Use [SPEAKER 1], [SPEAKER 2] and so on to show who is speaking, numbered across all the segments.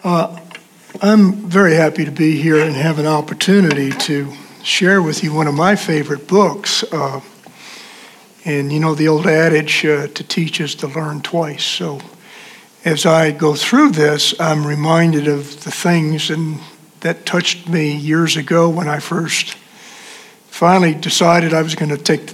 [SPEAKER 1] I'm very happy to be here and have an opportunity to share with you one of my favorite books. And you know the old adage, to teach is to learn twice. So as I go through this, I'm reminded of the things that touched me years ago when I first finally decided I was going to take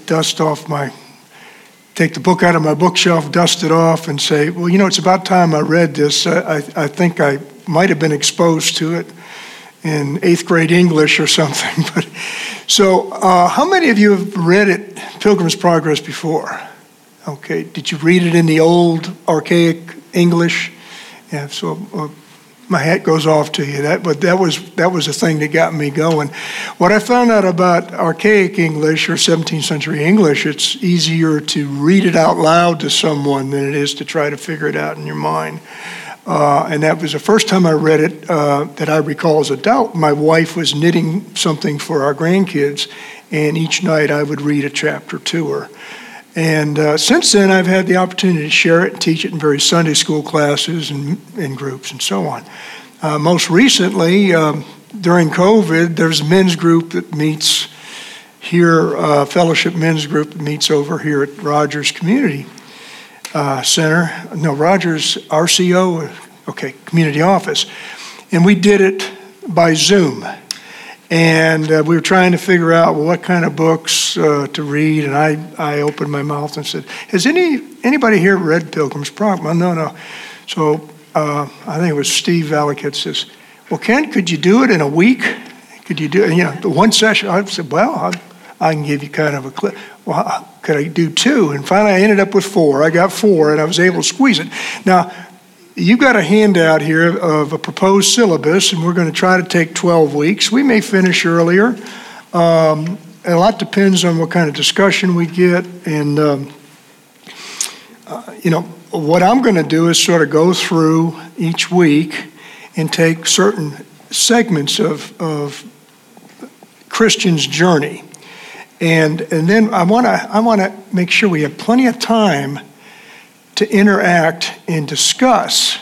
[SPEAKER 1] the book out of my bookshelf, dust it off, and say, well, you know, it's about time I read this. I think I might have been exposed to it in 8th grade English or something. But so how many of you have read it, Pilgrim's Progress, before? Okay, did you read it in the old archaic English? Yeah, so my hat goes off to you. But that was the thing that got me going. What I found out about archaic English or 17th century English, it's easier to read it out loud to someone than it is to try to figure it out in your mind. And that was the first time I read it that I recall as an adult. My wife was knitting something for our grandkids, and each night I would read a chapter to her. And since then, I've had the opportunity to share it and teach it in various Sunday school classes and in groups and so on. Most recently, during COVID, there's a men's group that meets here, fellowship men's group that meets over here at Rogers Community Center. No, Rogers RCO, community office. And we did it by Zoom. And we were trying to figure out what kind of books to read, and I opened my mouth and said, "Has anybody here read Pilgrim's Progress?" No. So I think it was Steve Valiquette says, "Well, Ken, could you do it in a week? Could you do the one session?" I said, "Well, I can give you kind of a clip. Well, could I do 2?" And finally, I ended up with 4. I got 4, and I was able to squeeze it. Now, you've got a handout here of a proposed syllabus, and we're going to try to take 12 weeks. We may finish earlier. A lot depends on what kind of discussion we get. And, what I'm going to do is sort of go through each week and take certain segments of Christian's journey. And then I want to make sure we have plenty of time to interact and discuss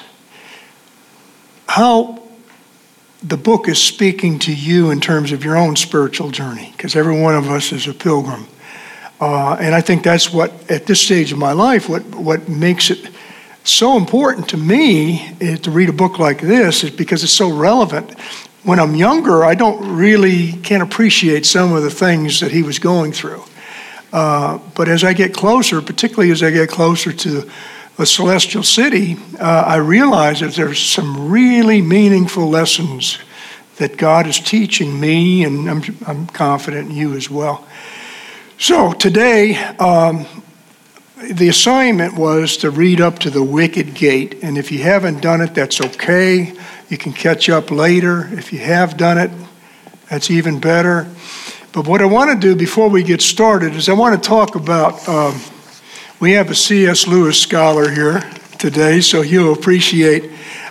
[SPEAKER 1] how the book is speaking to you in terms of your own spiritual journey, because every one of us is a pilgrim. And I think that's what, at this stage of my life, what makes it so important to me is to read a book like this is because it's so relevant. When I'm younger, I can't appreciate some of the things that he was going through. But as I get closer, particularly as I get closer to the celestial city, I realize that there's some really meaningful lessons that God is teaching me, and I'm confident in you as well. So today, the assignment was to read up to the wicket gate, and if you haven't done it, that's okay. You can catch up later. If you have done it, that's even better. But what I want to do before we get started is I want to talk about, we have a C.S. Lewis scholar here today, so he'll appreciate.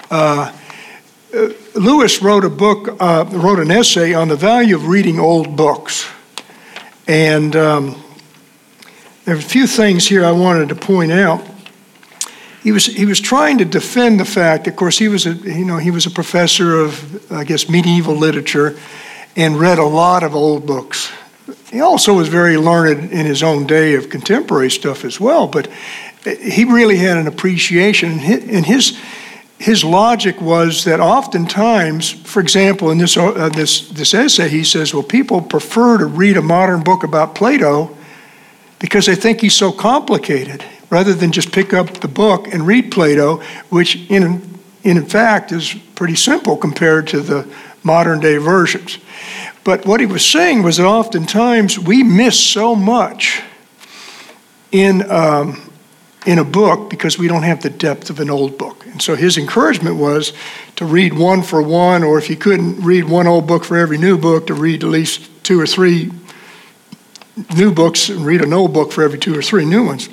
[SPEAKER 1] Lewis wrote an essay on the value of reading old books. And there are a few things here I wanted to point out. He was trying to defend the fact, of course, he was a professor of, I guess, medieval literature, and read a lot of old books. He also was very learned in his own day of contemporary stuff as well, but he really had an appreciation. And his logic was that oftentimes, for example, in this essay, he says, well, people prefer to read a modern book about Plato because they think he's so complicated, rather than just pick up the book and read Plato, which in fact is pretty simple compared to the modern day versions. But what he was saying was that oftentimes we miss so much in a book because we don't have the depth of an old book. And so his encouragement was to read one for one, or if you couldn't read one old book for every new book, to read at least 2 or 3 new books and read an old book for every 2 or 3 new ones.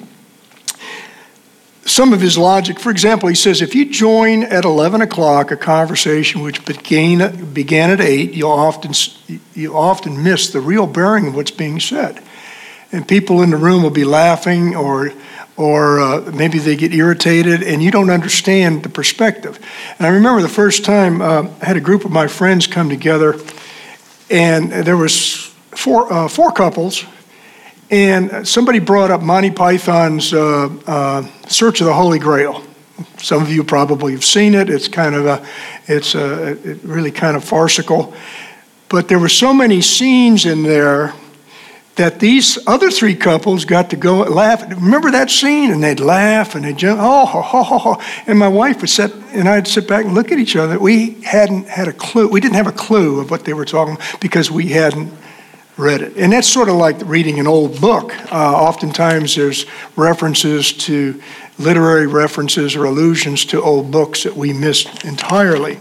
[SPEAKER 1] Some of his logic, for example, he says, if you join at 11 o'clock a conversation which began at 8, you'll often miss the real bearing of what's being said. And people in the room will be laughing or or maybe they get irritated, and you don't understand the perspective. And I remember the first time I had a group of my friends come together, and there was four couples, and somebody brought up Monty Python's Search of the Holy Grail. Some of you probably have seen it. It's really kind of farcical. But there were so many scenes in there that these other three couples got to go laugh. Remember that scene? And they'd laugh and they'd jump, oh, ho, ho, ho, ho. And my wife would I'd sit back and look at each other. We hadn't had a clue. We didn't have a clue of what they were talking about because we hadn't read it. And that's sort of like reading an old book. Oftentimes there's references to literary references or allusions to old books that we missed entirely.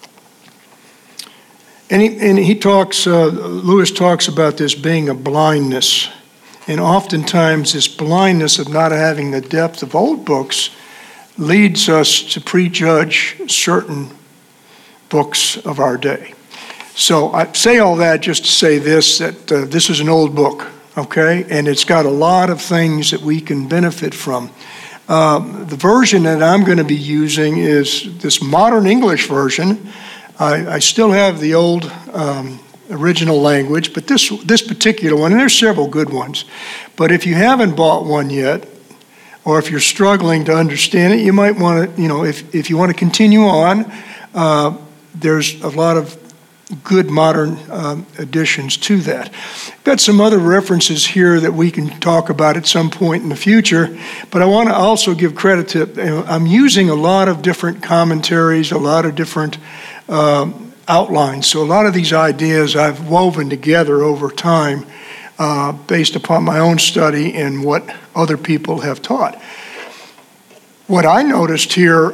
[SPEAKER 1] And he talks, Lewis talks about this being a blindness. And oftentimes this blindness of not having the depth of old books leads us to prejudge certain books of our day. So I say all that just to say this, that this is an old book, okay? And it's got a lot of things that we can benefit from. The version that I'm going to be using is this modern English version. I still have the old original language, but this particular one, and there's several good ones, but if you haven't bought one yet, or if you're struggling to understand it, you might want to, if you want to continue on, there's a lot of good modern additions to that. Got some other references here that we can talk about at some point in the future, but I want to also give credit to, I'm using a lot of different commentaries, a lot of different outlines. So a lot of these ideas I've woven together over time based upon my own study and what other people have taught. What I noticed here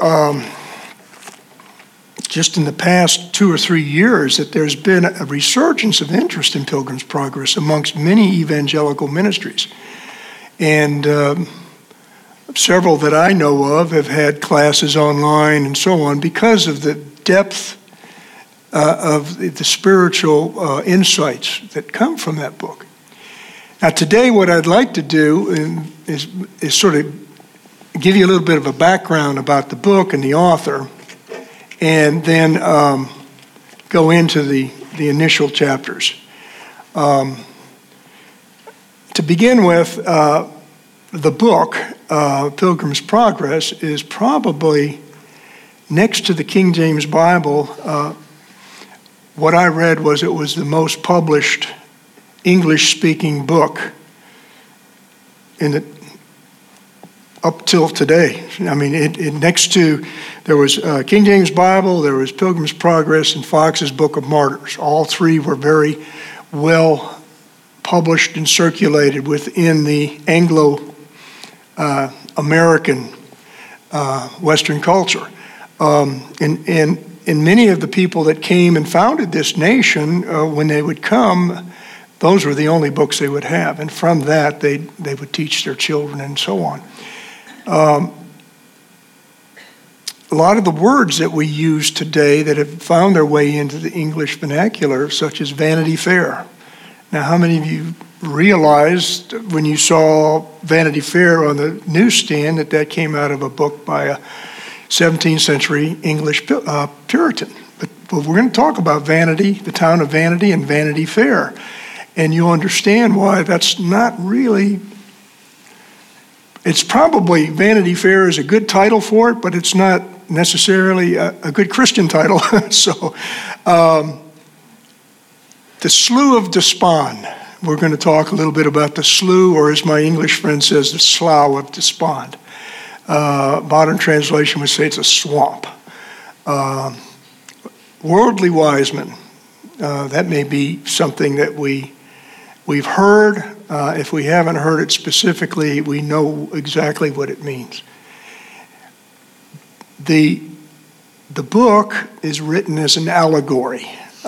[SPEAKER 1] just in the past 2 or 3 years that there's been a resurgence of interest in Pilgrim's Progress amongst many evangelical ministries. And several that I know of have had classes online and so on because of the depth of the spiritual insights that come from that book. Now today what I'd like to do is sort of give you a little bit of a background about the book and the author, and then go into the initial chapters. To begin with, the book, Pilgrim's Progress, is probably, next to the King James Bible, what I read was it was the most published English-speaking book up till today. I mean, next to, there was King James Bible, there was Pilgrim's Progress, and Fox's Book of Martyrs. All three were very well published and circulated within the Anglo-American Western culture. And many of the people that came and founded this nation, when they would come, those were the only books they would have. And from that, they would teach their children and so on. A lot of the words that we use today that have found their way into the English vernacular, such as Vanity Fair. Now, how many of you realized when you saw Vanity Fair on the newsstand that came out of a book by a 17th century English Puritan? But we're going to talk about Vanity, the town of Vanity, and Vanity Fair. And you'll understand why that's not really... It's probably, Vanity Fair is a good title for it, but it's not necessarily a good Christian title. So, the Slough of Despond. We're going to talk a little bit about the slough, or as my English friend says, the slough of despond. Modern translation would say it's a swamp. Worldly wise men. That may be something that we've heard. If we haven't heard it specifically, we know exactly what it means. The book is written as an allegory.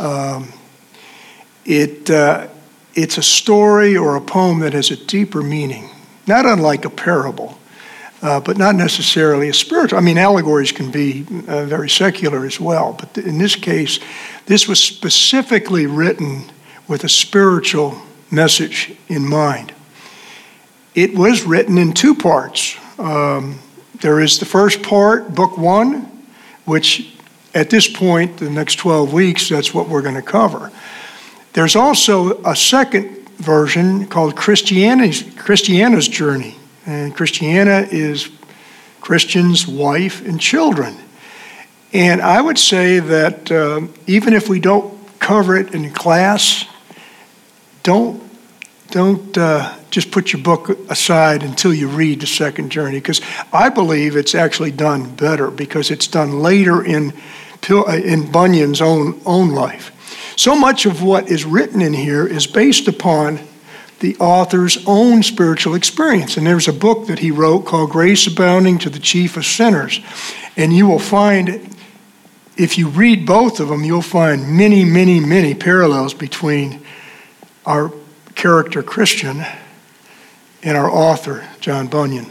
[SPEAKER 1] It's a story or a poem that has a deeper meaning, not unlike a parable, but not necessarily a spiritual. I mean, allegories can be very secular as well, but in this case, this was specifically written with a spiritual message in mind. It was written in 2 parts. There is the first part, book 1, which at this point, the next 12 weeks, that's what we're going to cover. There's also a second version called Christiana's Journey. And Christiana is Christian's wife and children. And I would say that even if we don't cover it in class, don't just put your book aside until you read the second journey, because I believe it's actually done better because it's done later in Bunyan's own life. So much of what is written in here is based upon the author's own spiritual experience. And there's a book that he wrote called Grace Abounding to the Chief of Sinners. And you will find, if you read both of them, you'll find many, many, many parallels between our character Christian and our author, John Bunyan.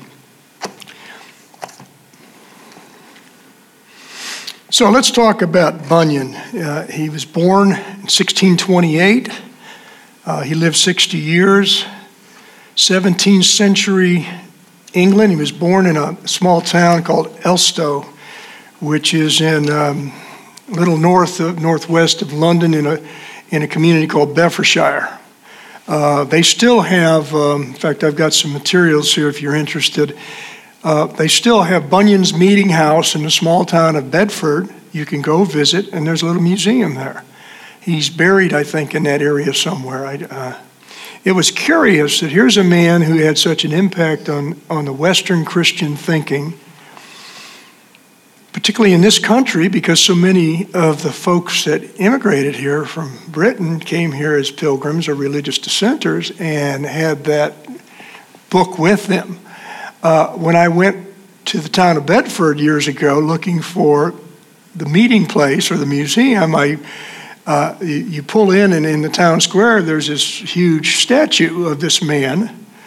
[SPEAKER 1] So let's talk about Bunyan. He was born in 1628. He lived 60 years. 17th century England. He was born in a small town called Elstow, which is in a little northwest of London in a community called Bedfordshire. They still have, in fact, I've got some materials here if you're interested. They still have Bunyan's Meeting House in the small town of Bedford. You can go visit, and there's a little museum there. He's buried, I think, in that area somewhere. It was curious that here's a man who had such an impact on the Western Christian thinking, particularly in this country, because so many of the folks that immigrated here from Britain came here as pilgrims or religious dissenters and had that book with them. When I went to the town of Bedford years ago looking for the meeting place or the museum, you pull in, and in the town square there's this huge statue of this man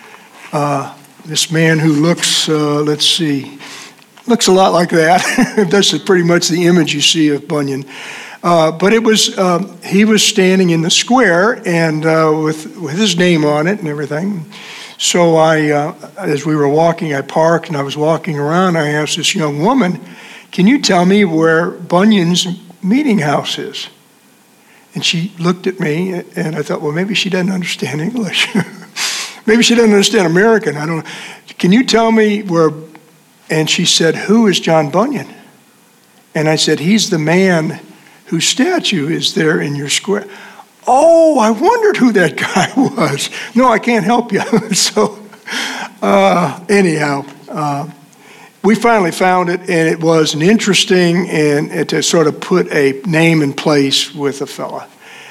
[SPEAKER 1] who looks, looks a lot like that. That's pretty much the image you see of Bunyan. But it was he was standing in the square and with his name on it and everything. So as we were walking, I parked and I was walking around. I asked this young woman, "Can you tell me where Bunyan's meeting house is?" And she looked at me, and I thought, well, maybe she doesn't understand English. Maybe she doesn't understand American. I don't know. "Can you tell me where?" And she said, "Who is John Bunyan?" And I said, "He's the man whose statue is there in your square." "Oh, I wondered who that guy was." "No, I can't help you." So anyhow, we finally found it, and it was an interesting and to sort of put a name in place with a fella.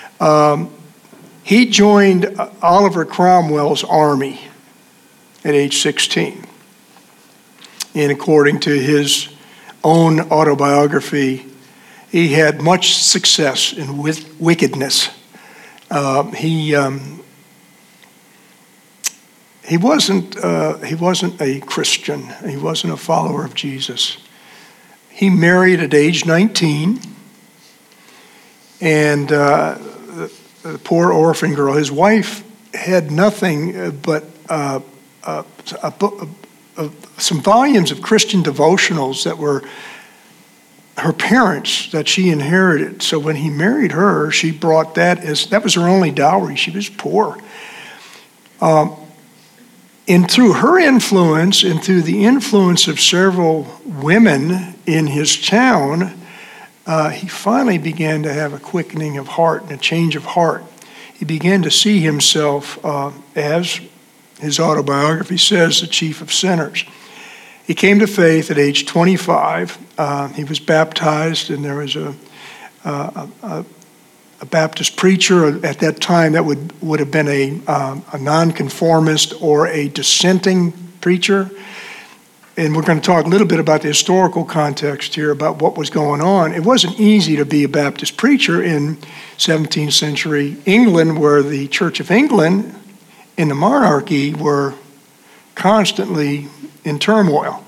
[SPEAKER 1] He joined Oliver Cromwell's army at age 16. And according to his own autobiography, he had much success in wickedness. He wasn't a Christian. He wasn't a follower of Jesus. He married at age 19, and the poor orphan girl. His wife had nothing but some volumes of Christian devotionals that were her parents that she inherited. So when he married her, she brought that was her only dowry. She was poor. And through her influence and through the influence of several women in his town, he finally began to have a quickening of heart and a change of heart. He began to see himself as his autobiography says, the chief of sinners. He came to faith at age 25. He was baptized, and there was a Baptist preacher at that time that would have been a nonconformist or a dissenting preacher. And we're going to talk a little bit about the historical context here about what was going on. It wasn't easy to be a Baptist preacher in 17th century England, where the Church of England and the monarchy were constantly in turmoil.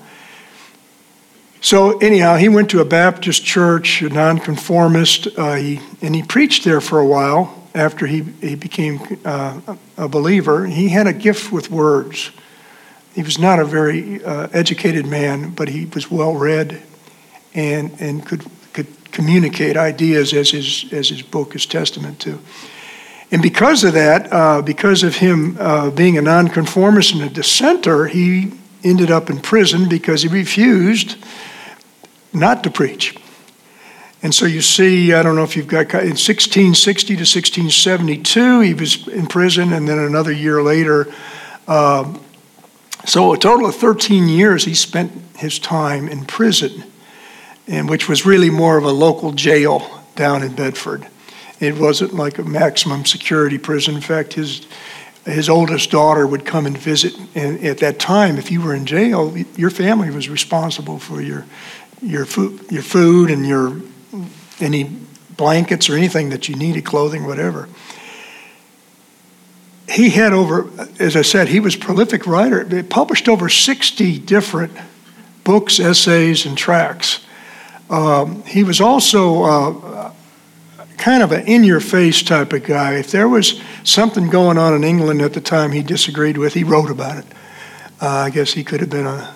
[SPEAKER 1] So anyhow, he went to a Baptist church, a nonconformist, and he preached there for a while after he became a believer. He had a gift with words. He was not a very educated man, but he was well-read and could communicate ideas as his book is testament to. And because of that, because of him being a nonconformist and a dissenter, he ended up in prison because he refused not to preach. And so you see, I don't know if you've got, in 1660 to 1672, he was in prison, and then another year later. So a total of 13 years he spent his time in prison, and which was really more of a local jail down in Bedford. It wasn't like a maximum security prison. In fact, his oldest daughter would come and visit, and at that time, if you were in jail, your family was responsible for your food and any blankets or anything that you needed, clothing, whatever. He had as I said, he was a prolific writer. He published over 60 different books, essays, and tracts. He was also kind of an in-your-face type of guy. If there was something going on in England at the time he disagreed with, he wrote about it. I guess he could have been a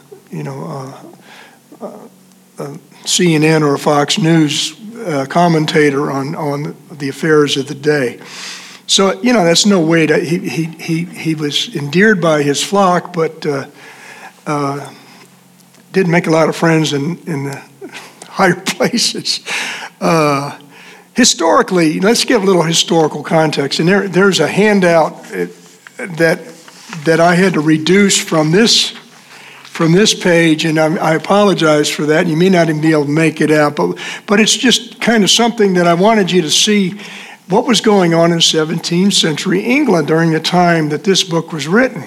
[SPEAKER 1] CNN or a Fox News commentator on the affairs of the day. So, that's no way to, he was endeared by his flock, but didn't make a lot of friends in the higher places. Historically, let's give a little historical context. And there's a handout that I had to reduce from this page, and I apologize for that. You may not even be able to make it out, but it's just kind of something that I wanted you to see what was going on in 17th century England during the time that this book was written.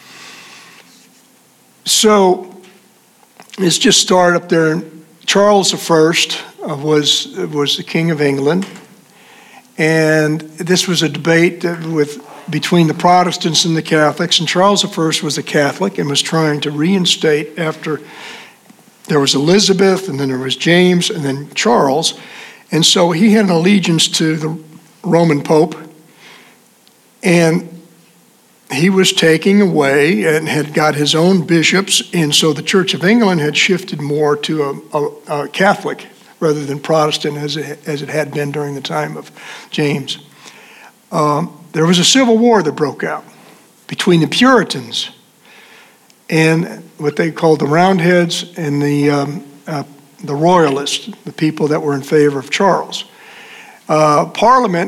[SPEAKER 1] So let's just start up there. Charles I was the King of England, and this was a debate between the Protestants and the Catholics, and Charles I was a Catholic and was trying to reinstate after there was Elizabeth, and then there was James, and then Charles, and so he had an allegiance to the Roman Pope, and he was taking away and had got his own bishops, and so the Church of England had shifted more to a Catholic rather than Protestant as it had been during the time of James. There was a civil war that broke out between the Puritans and what they called the Roundheads and the Royalists, the people that were in favor of Charles. Parliament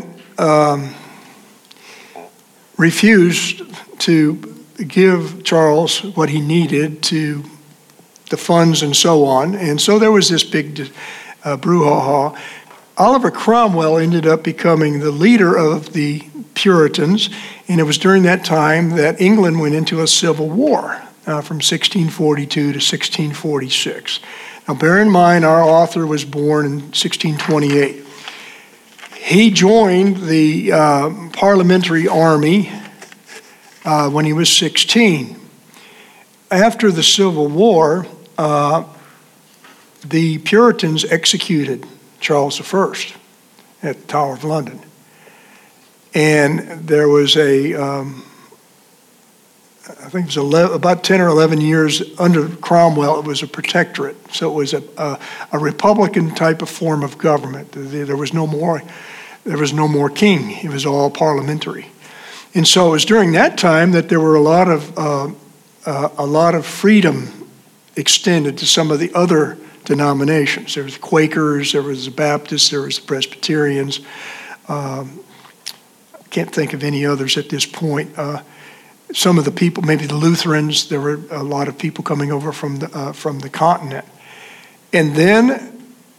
[SPEAKER 1] refused to give Charles what he needed to the funds and so on, and so there was this big brouhaha. Oliver Cromwell ended up becoming the leader of the Puritans, and it was during that time that England went into a civil war from 1642 to 1646. Now bear in mind, our author was born in 1628. He joined the parliamentary army when he was 16. After the Civil War, the Puritans executed Charles I at the Tower of London. And there was I think it was about 10 or 11 years under Cromwell, it was a protectorate. So it was a Republican type of form of government. There was no more king. It was all parliamentary. And so it was during that time that there were a lot of freedom extended to some of the other denominations. There was the Quakers, there was the Baptists, there was the Presbyterians. Can't think of any others at this point. Some of the people, maybe the Lutherans, there were a lot of people coming over from the continent. And then,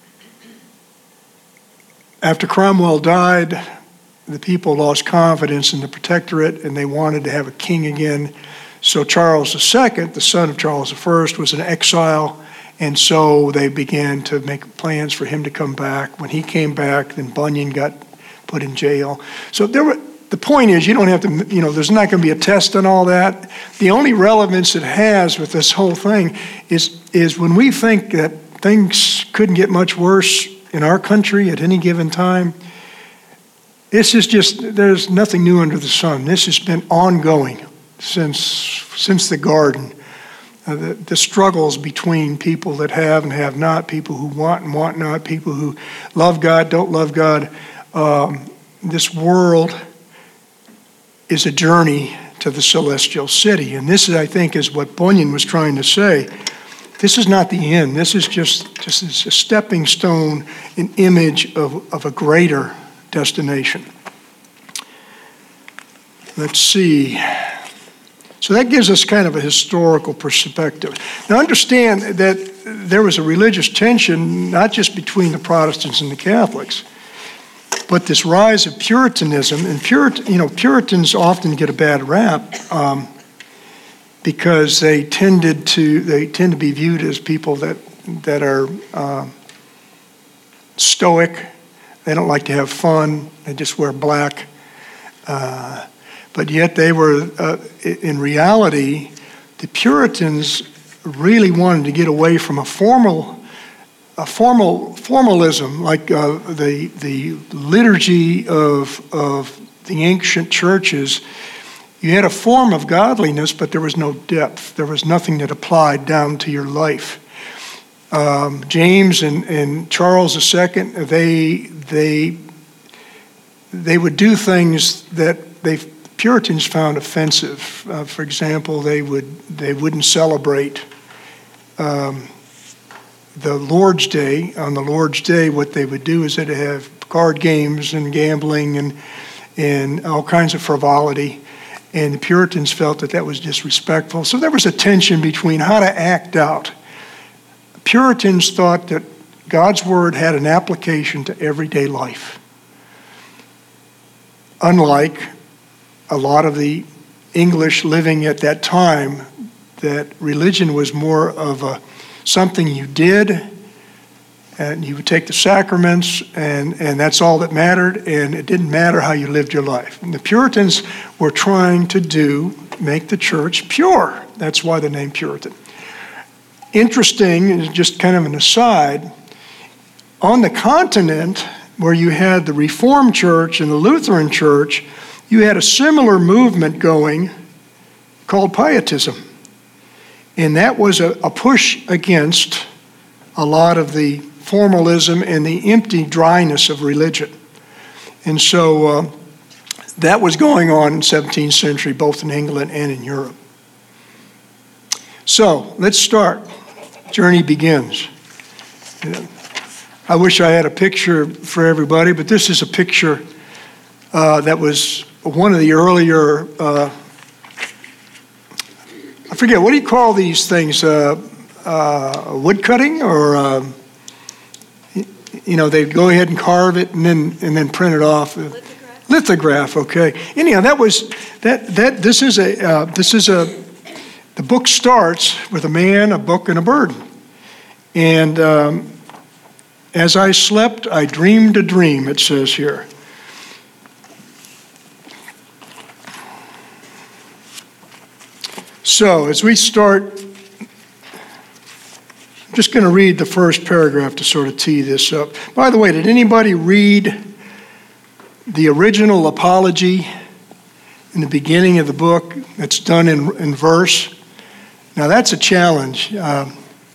[SPEAKER 1] after Cromwell died, the people lost confidence in the protectorate, and they wanted to have a king again. So Charles II, the son of Charles I, was in exile, and so they began to make plans for him to come back. When he came back, then Bunyan got put in jail. So the point is, you don't have to, there's not going to be a test on all that. The only relevance it has with this whole thing is when we think that things couldn't get much worse in our country at any given time, this is just, there's nothing new under the sun. This has been ongoing since the garden the struggles between people that have and have not, people who want and want not, people who love God, don't love God. This world is a journey to the celestial city. And this, I think, is what Bunyan was trying to say. This is not the end. This is just a stepping stone, an image of a greater destination. Let's see. So that gives us kind of a historical perspective. Now understand that there was a religious tension, not just between the Protestants and the Catholics, but this rise of Puritanism. And Puritans often get a bad rap because they tend to be viewed as people that are stoic. They don't like to have fun. They just wear black. But yet they were, in reality, the Puritans really wanted to get away from a formalism, like the liturgy of the ancient churches. You had a form of godliness, but there was no depth. There was nothing that applied down to your life. James and Charles II, they would do things that Puritans found offensive. For example, they wouldn't celebrate the Lord's Day. On the Lord's Day, what they would do is they'd have card games and gambling and all kinds of frivolity. And the Puritans felt that was disrespectful. So there was a tension between how to act out. Puritans thought that God's Word had an application to everyday life. Unlike a lot of the English living at that time, that religion was more of something you did, and you would take the sacraments, and that's all that mattered, and it didn't matter how you lived your life. And the Puritans were trying to make the church pure. That's why the name Puritan. Interesting, just kind of an aside, on the continent where you had the Reformed Church and the Lutheran Church, you had a similar movement going called Pietism. And that was a push against a lot of the formalism and the empty dryness of religion. And so that was going on in the 17th century, both in England and in Europe. So let's start. Journey begins. I wish I had a picture for everybody, but this is a picture that was one of the earlier, I forget, what do you call these things? Wood cutting, or they'd go ahead and carve it and then print it off. Lithograph. Okay. Anyhow, the book starts with a man, a book, and a bird. And as I slept, I dreamed a dream, it says here. So, as we start, I'm just going to read the first paragraph to sort of tee this up. By the way, did anybody read the original apology in the beginning of the book that's done in verse? Now, that's a challenge. I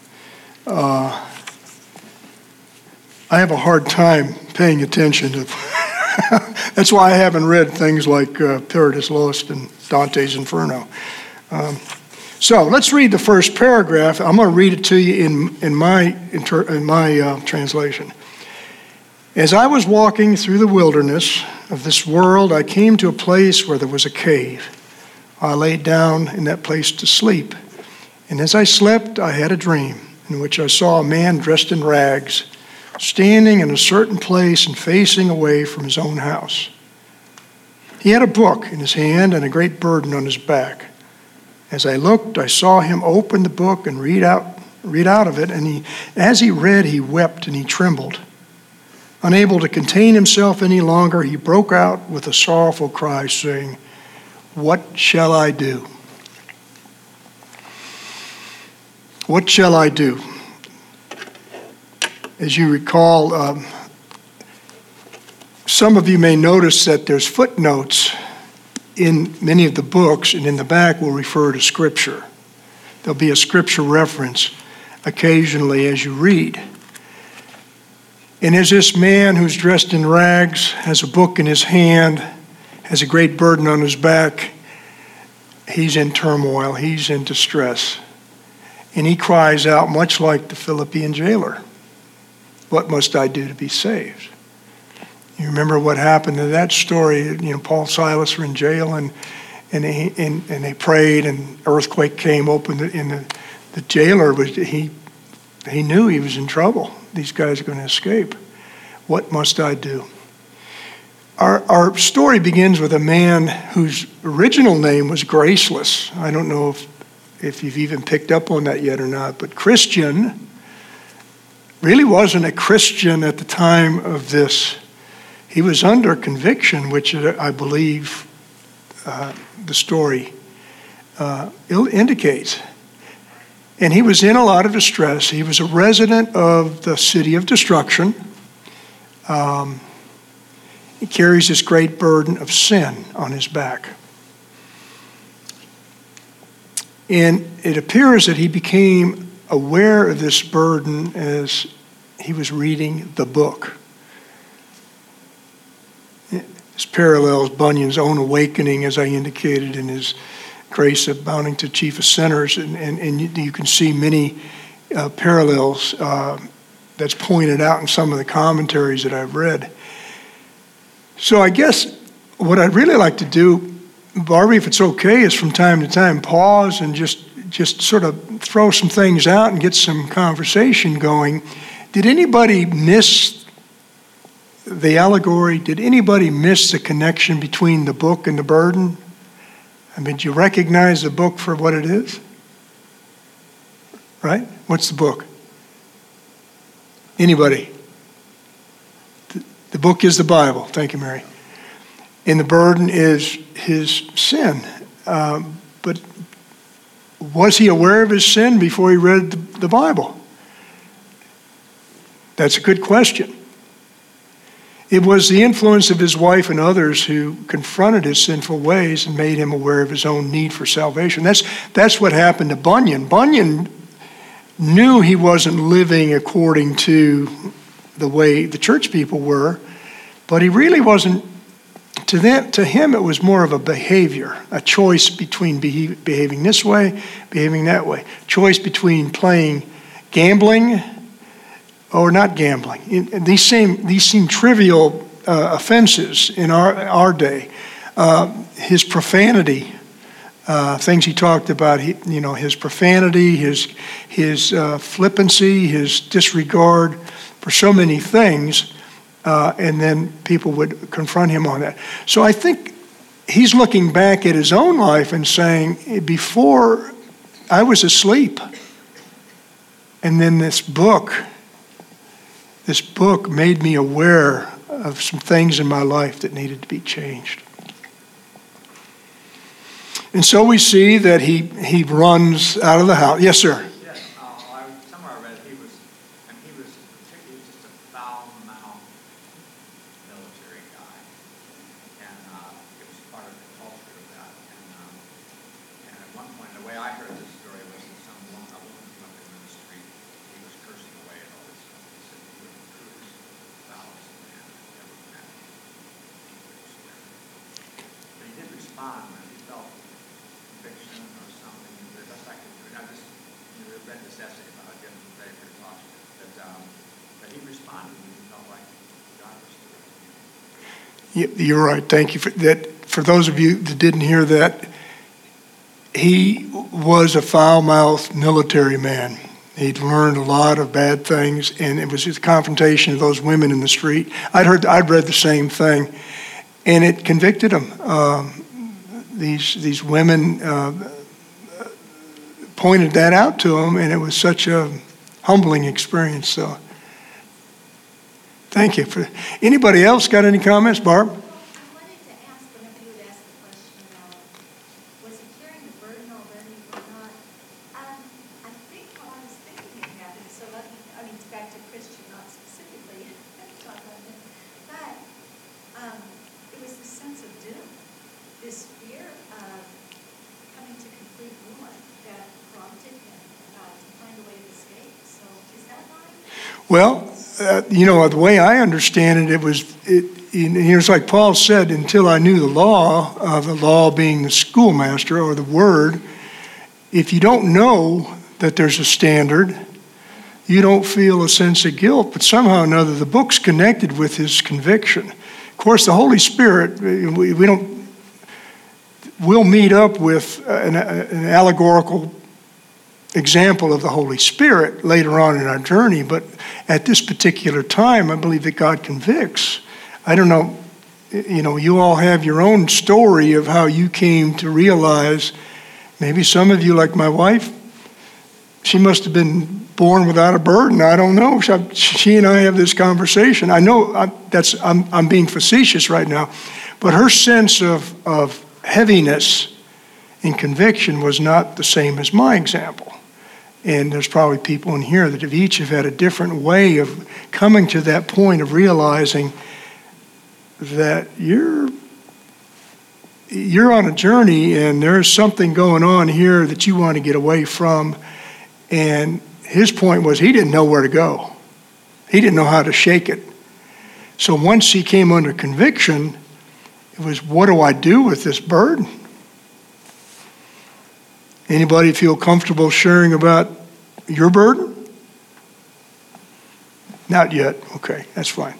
[SPEAKER 1] have a hard time paying attention to that's why I haven't read things like Paradise Lost and Dante's Inferno. So let's read the first paragraph. I'm going to read it to you in my translation. As I was walking through the wilderness of this world, I came to a place where there was a cave. I laid down in that place to sleep. And as I slept, I had a dream in which I saw a man dressed in rags, standing in a certain place and facing away from his own house. He had a book in his hand and a great burden on his back. As I looked, I saw him open the book and read out of it, and as he read, he wept and he trembled. Unable to contain himself any longer, he broke out with a sorrowful cry, saying, "What shall I do? What shall I do?" As you recall, some of you may notice that there's footnotes in many of the books, and in the back will refer to Scripture. There'll be a scripture reference occasionally as you read. And as this man who's dressed in rags, has a book in his hand, has a great burden on his back, he's in turmoil, he's in distress. And he cries out, much like the Philippian jailer, "What must I do to be saved?" You remember what happened in that story. Paul and Silas were in jail, and they prayed, and earthquake came open, and the jailer he knew he was in trouble. These guys are going to escape. What must I do? Our story begins with a man whose original name was Graceless. I don't know if you've even picked up on that yet or not, but Christian really wasn't a Christian at the time of this. He was under conviction, which I believe the story indicates. And he was in a lot of distress. He was a resident of the city of destruction. He carries this great burden of sin on his back. And it appears that he became aware of this burden as he was reading the book. This parallels Bunyan's own awakening, as I indicated in his Grace Abounding to Chief of Sinners, and you can see many parallels that's pointed out in some of the commentaries that I've read. So I guess what I'd really like to do, Barbie, if it's okay, is from time to time pause and just sort of throw some things out and get some conversation going. Did anybody miss the allegory? Did anybody miss the connection between the book and the burden? I mean, do you recognize the book for what it is? Right? What's the book? Anybody? The book is the Bible. Thank you, Mary. And the burden is his sin. But was he aware of his sin before he read the Bible? That's a good question. It was the influence of his wife and others who confronted his sinful ways and made him aware of his own need for salvation. That's what happened to Bunyan. Bunyan knew he wasn't living according to the way the church people were, but he really wasn't. To him, it was more of a behavior, a choice between behaving this way, behaving that way. Choice between playing gambling or not gambling. These seem trivial offenses in our day. His profanity, things he talked about. His profanity, his flippancy, his disregard for so many things, and then people would confront him on that. So I think he's looking back at his own life and saying, before I was asleep, and then this book made me aware of some things in my life that needed to be changed. And so we see that he runs out of the house. Yes, sir.
[SPEAKER 2] Yes, somewhere I read he was particularly just a foul-mouthed military guy, and it was part of the culture of that. And at one point, the way I heard this story was that a woman came up in the street. He was cursing away at all this stuff. He said, "You are the crudest, foulest man I've ever met." But he did respond when he felt conviction or something. The best I could do, and I just read this essay about him today for talk, that he responded when he felt like God was doing it.
[SPEAKER 1] You're right. Thank you for that. For those of you that didn't hear that, he was a foul-mouthed military man. He'd learned a lot of bad things, and it was his confrontation of those women in the street. I'd read the same thing, and it convicted him. These women pointed that out to him, and it was such a humbling experience. So, thank you. Anybody else got any comments, Barb?
[SPEAKER 3] I wanted to ask, whenever you would ask the question about, was he carrying the burden already or not? I think how I was thinking it happened, so it's back to Christian, not specifically, talk about him, but it was the sense of doom, this fear of coming to complete ruin that prompted
[SPEAKER 1] Well, the way I understand it, it's like Paul said, until I knew the law being the schoolmaster or the word, if you don't know that there's a standard, you don't feel a sense of guilt, but somehow or another the book's connected with his conviction. Of course, the Holy Spirit, we'll meet up with an allegorical example of the Holy Spirit later on in our journey, but at this particular time, I believe that God convicts. I don't know, you all have your own story of how you came to realize, maybe some of you, like my wife, she must have been born without a burden. I don't know. She and I have this conversation. I know I'm being facetious right now, but her sense of heaviness and conviction was not the same as my example. And there's probably people in here that each have had a different way of coming to that point of realizing that you're on a journey and there's something going on here that you want to get away from. And his point was he didn't know where to go. He didn't know how to shake it. So once he came under conviction, it was, what do I do with this burden? Anybody feel comfortable sharing about your burden? Not yet. Okay, that's fine.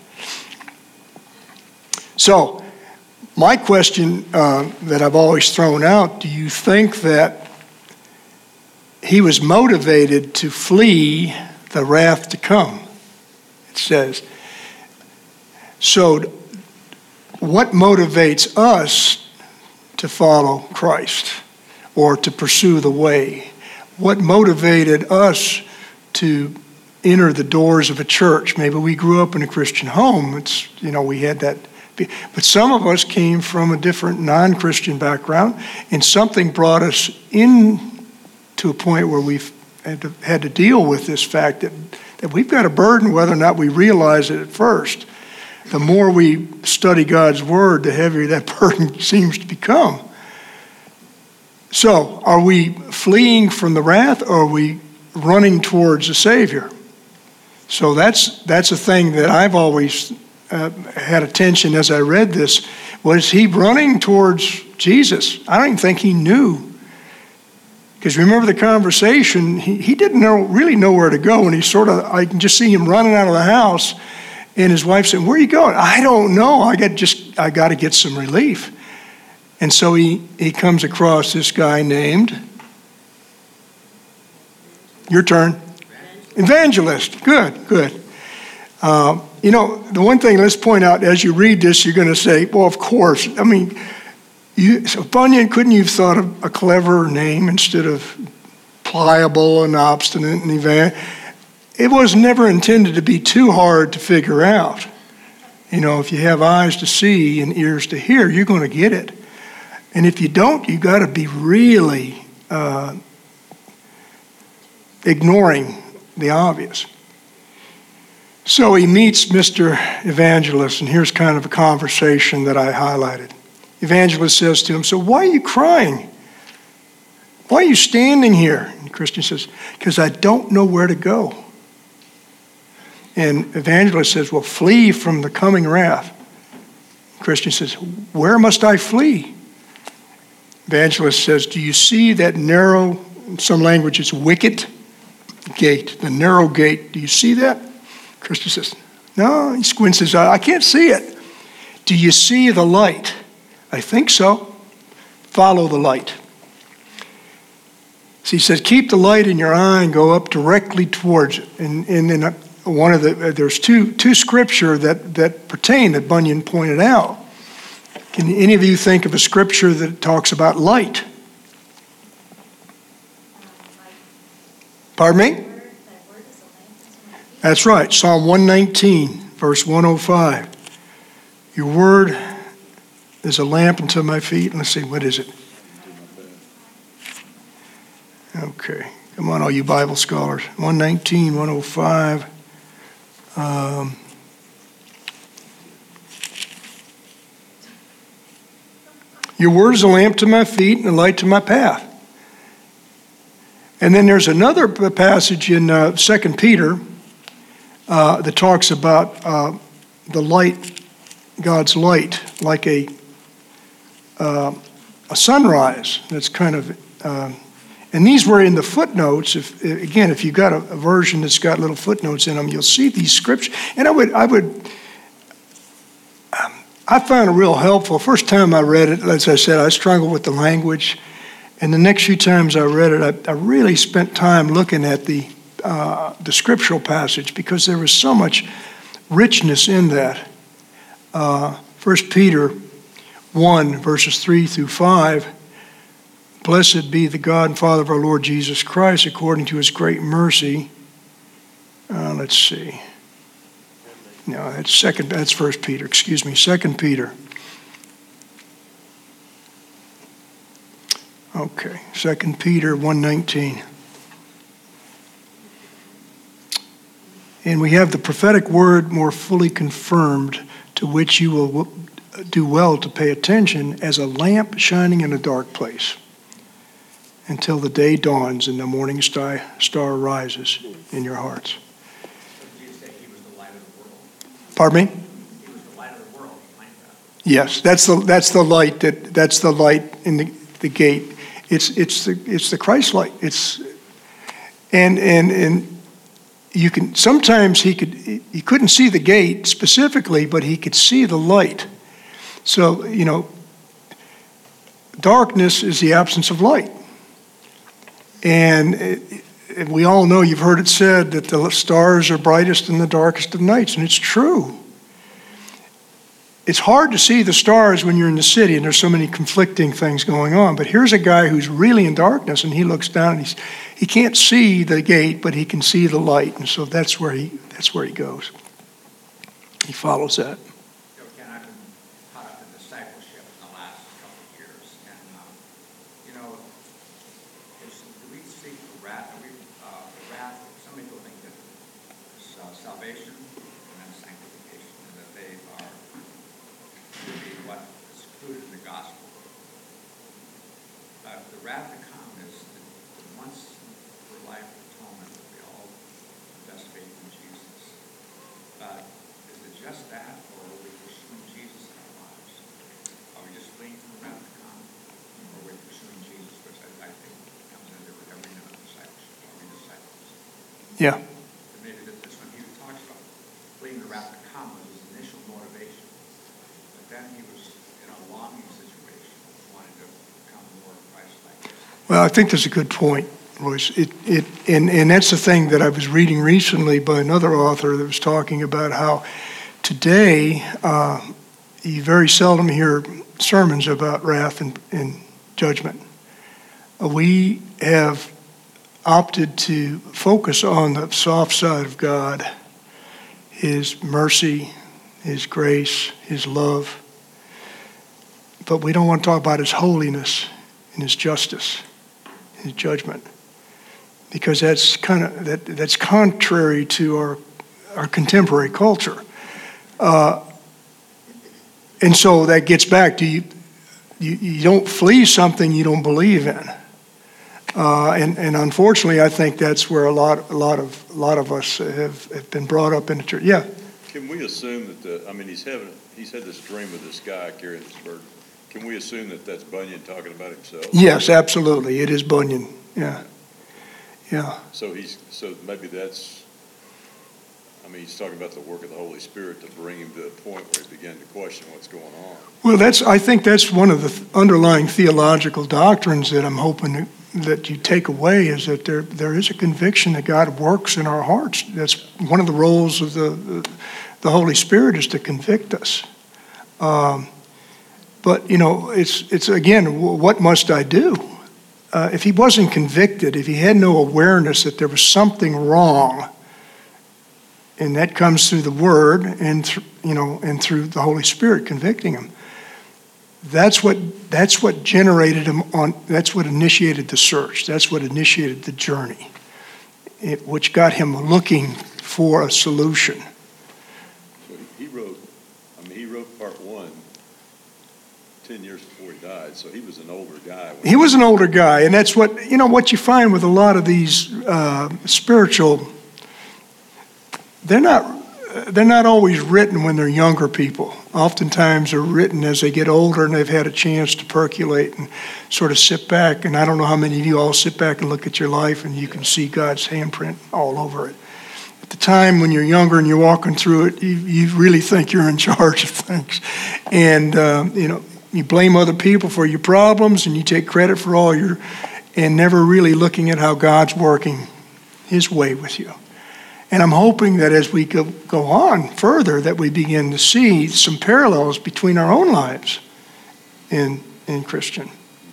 [SPEAKER 1] So, my question that I've always thrown out, do you think that he was motivated to flee the wrath to come? It says. So, what motivates us to follow Christ or to pursue the way? What motivated us to enter the doors of a church? Maybe we grew up in a Christian home. We had that. But some of us came from a different non-Christian background, and something brought us in to a point where we've had to deal with this fact that we've got a burden whether or not we realize it at first. The more we study God's Word, the heavier that burden seems to become. So, are we fleeing from the wrath, or are we running towards the Savior? So that's a thing that I've always had attention as I read this. Was he running towards Jesus? I don't even think he knew. Because remember the conversation, he didn't really know where to go, and I can just see him running out of the house, and his wife said, "Where are you going?" "I don't know. I got to get some relief." And so he comes across this guy named, your turn, Evangelist. Good. The one thing, let's point out, as you read this, you're going to say, well, of course. I mean, Bunyan, couldn't you have thought of a clever name instead of pliable and obstinate and It was never intended to be too hard to figure out. If you have eyes to see and ears to hear, you're going to get it. And if you don't, you got to be really ignoring the obvious. So he meets Mr. Evangelist, and here's kind of a conversation that I highlighted. Evangelist says to him, "So why are you crying? Why are you standing here?" And Christian says, "Because I don't know where to go." And Evangelist says, "Well, flee from the coming wrath." Christian says, "Where must I flee?" Evangelist says, "Do you see that narrow, in some languages, wicket gate, the narrow gate? Do you see that?" Christian says, "No." He squints his eye. "I can't see it." "Do you see the light?" "I think so." "Follow the light." So he says, "Keep the light in your eye and go up directly towards it." And then there's two scripture that pertain that Bunyan pointed out. Can any of you think of a scripture that talks about light? Pardon me? That's right. Psalm 119, verse 105. Your word is a lamp unto my feet. Let's see, what is it? Okay. Come on, all you Bible scholars. 119, 105. Your word is a lamp to my feet and a light to my path. And then there's another passage in 2 Peter that talks about the light, God's light, like a sunrise. That's kind of, and these were in the footnotes. If you've got a version that's got little footnotes in them, you'll see these scriptures. And I found it real helpful. First time I read it, as I said, I struggled with the language. And the next few times I read it, I really spent time looking at the scriptural passage because there was so much richness in that. 1 Peter 1, verses 3 through 5, blessed be the God and Father of our Lord Jesus Christ, according to his great mercy. Let's see. No, that's 1 Peter, excuse me, 2 Peter. Okay, 2 Peter 1:19. And we have the prophetic word more fully confirmed, to which you will do well to pay attention as a lamp shining in a dark place until the day dawns and the morning star rises in your hearts. Pardon me?
[SPEAKER 2] He was the light of the world.
[SPEAKER 1] Yes, that's the light that's the light in the gate. It's the Christ light. And you can sometimes he couldn't see the gate specifically, but he could see the light. So darkness is the absence of light, and we all know, you've heard it said that the stars are brightest in the darkest of nights, and it's true. It's hard to see the stars when you're in the city and there's so many conflicting things going on. But here's a guy who's really in darkness, and he looks down and he can't see the gate, but he can see the light, and so that's where he goes. He follows that.
[SPEAKER 2] Ken, I've been caught up in discipleship in the last couple of years, and do we seek the wrath? Some people think that it's salvation and then sanctification, and that they are to be what is included in the gospel. The wrath to come is the once for life atonement that we all invest faith in Jesus. But is it just that, or are we pursuing Jesus in our lives? Are we just fleeing from the wrath to come, or are we pursuing Jesus, which I think comes into every minute of discipleship? Are we disciples?
[SPEAKER 1] Yeah.
[SPEAKER 2] Maybe this one he talks about fleeing the wrath to come was his initial motivation, but then he was in a longing situation, wanting to become more Christ-like.
[SPEAKER 1] Well, I think that's a good point, Royce. And that's the thing that I was reading recently by another author that was talking about how today you very seldom hear sermons about wrath and judgment. We have opted to focus on the soft side of God, his mercy, his grace, his love. But we don't want to talk about his holiness and his justice, his judgment, because that's that's contrary to our contemporary culture. And so that gets back to you don't flee something you don't believe in. And unfortunately, I think that's where a lot of us have been brought up in the church. Yeah.
[SPEAKER 4] Can we assume that he's had this dream of this guy carrying this burden? Can we assume that that's Bunyan talking about himself?
[SPEAKER 1] Yes, absolutely. It is Bunyan. Yeah. Yeah.
[SPEAKER 4] So maybe that's. He's talking about the work of the Holy Spirit to bring him to a point where he began to question what's going on.
[SPEAKER 1] Well, I think that's one of the underlying theological doctrines that I'm hoping that you take away, is that there is a conviction that God works in our hearts. That's one of the roles of the Holy Spirit, is to convict us. But it's again, what must I do? If he wasn't convicted, if he had no awareness that there was something wrong, and that comes through the Word and through the Holy Spirit convicting him. That's what generated him on. That's what initiated the search. That's what initiated the journey, which got him looking for a solution.
[SPEAKER 4] So he wrote part 1 10 years before he died. So he was an older guy.
[SPEAKER 1] He was an older guy, and that's what you find with a lot of these spiritual they're not always written when they're younger people. Oftentimes they're written as they get older and they've had a chance to percolate and sort of sit back. And I don't know how many of you all sit back and look at your life and you can see God's handprint all over it. At the time when you're younger and you're walking through it, you really think you're in charge of things. And, you blame other people for your problems and you take credit for and never really looking at how God's working His way with you. And I'm hoping that as we go on further, that we begin to see some parallels between our own lives in Christian.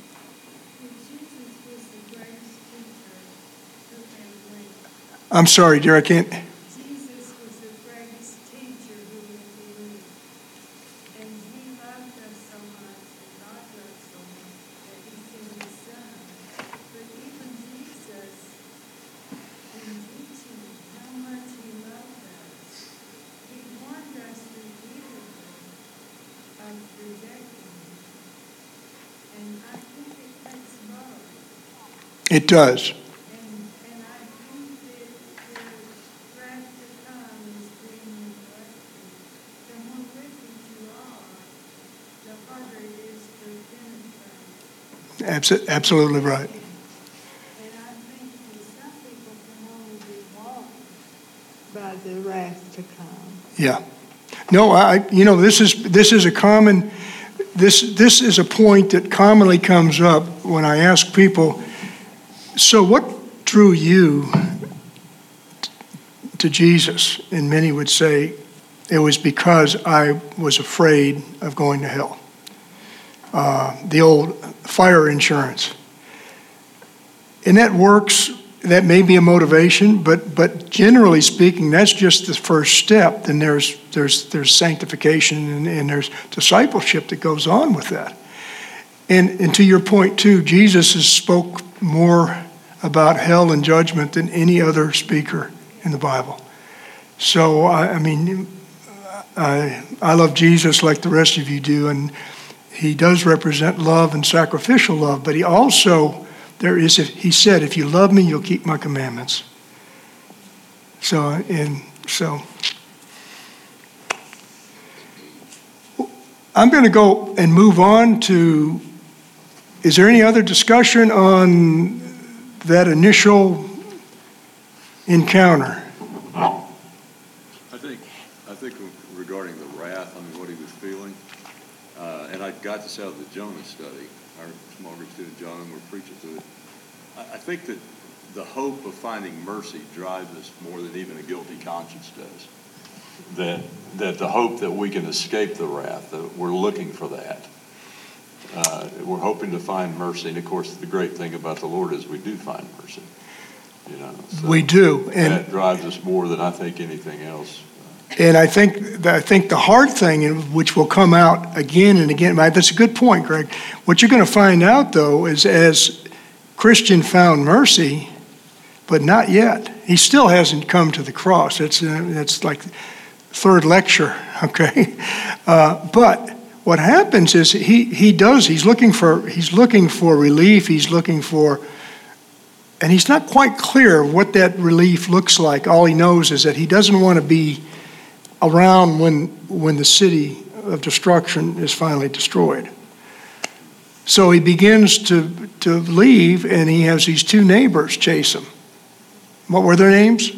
[SPEAKER 1] I'm sorry, dear, I can't.
[SPEAKER 5] Jesus was the greatest teacher who we believe. And He loved us so much, and God loved so much, that He sent His Son. But even Jesus, in teaching how much He loved us, He warned us repeatedly of rejecting Him. And I think it takes both.
[SPEAKER 1] It does.
[SPEAKER 5] And I think that the wrath to come is being neglected. The more wicked you are, the harder it is to penetrate.
[SPEAKER 1] Absolutely right.
[SPEAKER 5] And I think that some people can only be warned by the wrath to come.
[SPEAKER 1] Yeah. No, this is a common. This is a point that commonly comes up when I ask people, so what drew you to Jesus? And many would say, it was because I was afraid of going to hell. The old fire insurance. And that works. That may be a motivation, but generally speaking, that's just the first step. Then there's sanctification and there's discipleship that goes on with that. And to your point too, Jesus has spoke more about hell and judgment than any other speaker in the Bible. So I love Jesus like the rest of you do, and He does represent love and sacrificial love, but He also. He said, if you love me, you'll keep my commandments. So I'm going to go and move on to, is there any other discussion on that initial encounter?
[SPEAKER 4] I think regarding the wrath, what he was feeling, and I got this out of the Jonah study. Our small group student John and we're preaching through it. I think that the hope of finding mercy drives us more than even a guilty conscience does. That the hope that we can escape the wrath, that we're looking for that. We're hoping to find mercy, and of course the great thing about the Lord is we do find mercy. So
[SPEAKER 1] we do, and
[SPEAKER 4] that drives us more than I think anything else.
[SPEAKER 1] And I think the hard thing, which will come out again and again, that's a good point, Greg. What you're going to find out, though, is as Christian found mercy, but not yet. He still hasn't come to the cross. That's like third lecture, okay? But what happens is he's looking for relief. And he's not quite clear what that relief looks like. All he knows is that he doesn't want to be around when the city of destruction is finally destroyed. So he begins to leave, and he has these two neighbors chase him. What were their names?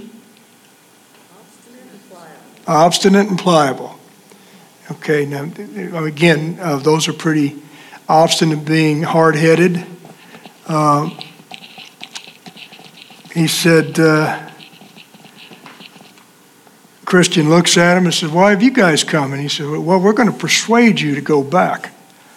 [SPEAKER 1] Obstinate and pliable. Okay, now again, those are pretty obstinate, being hard-headed. He said, Christian looks at him and says, why have you guys come? And he said, well, we're going to persuade you to go back.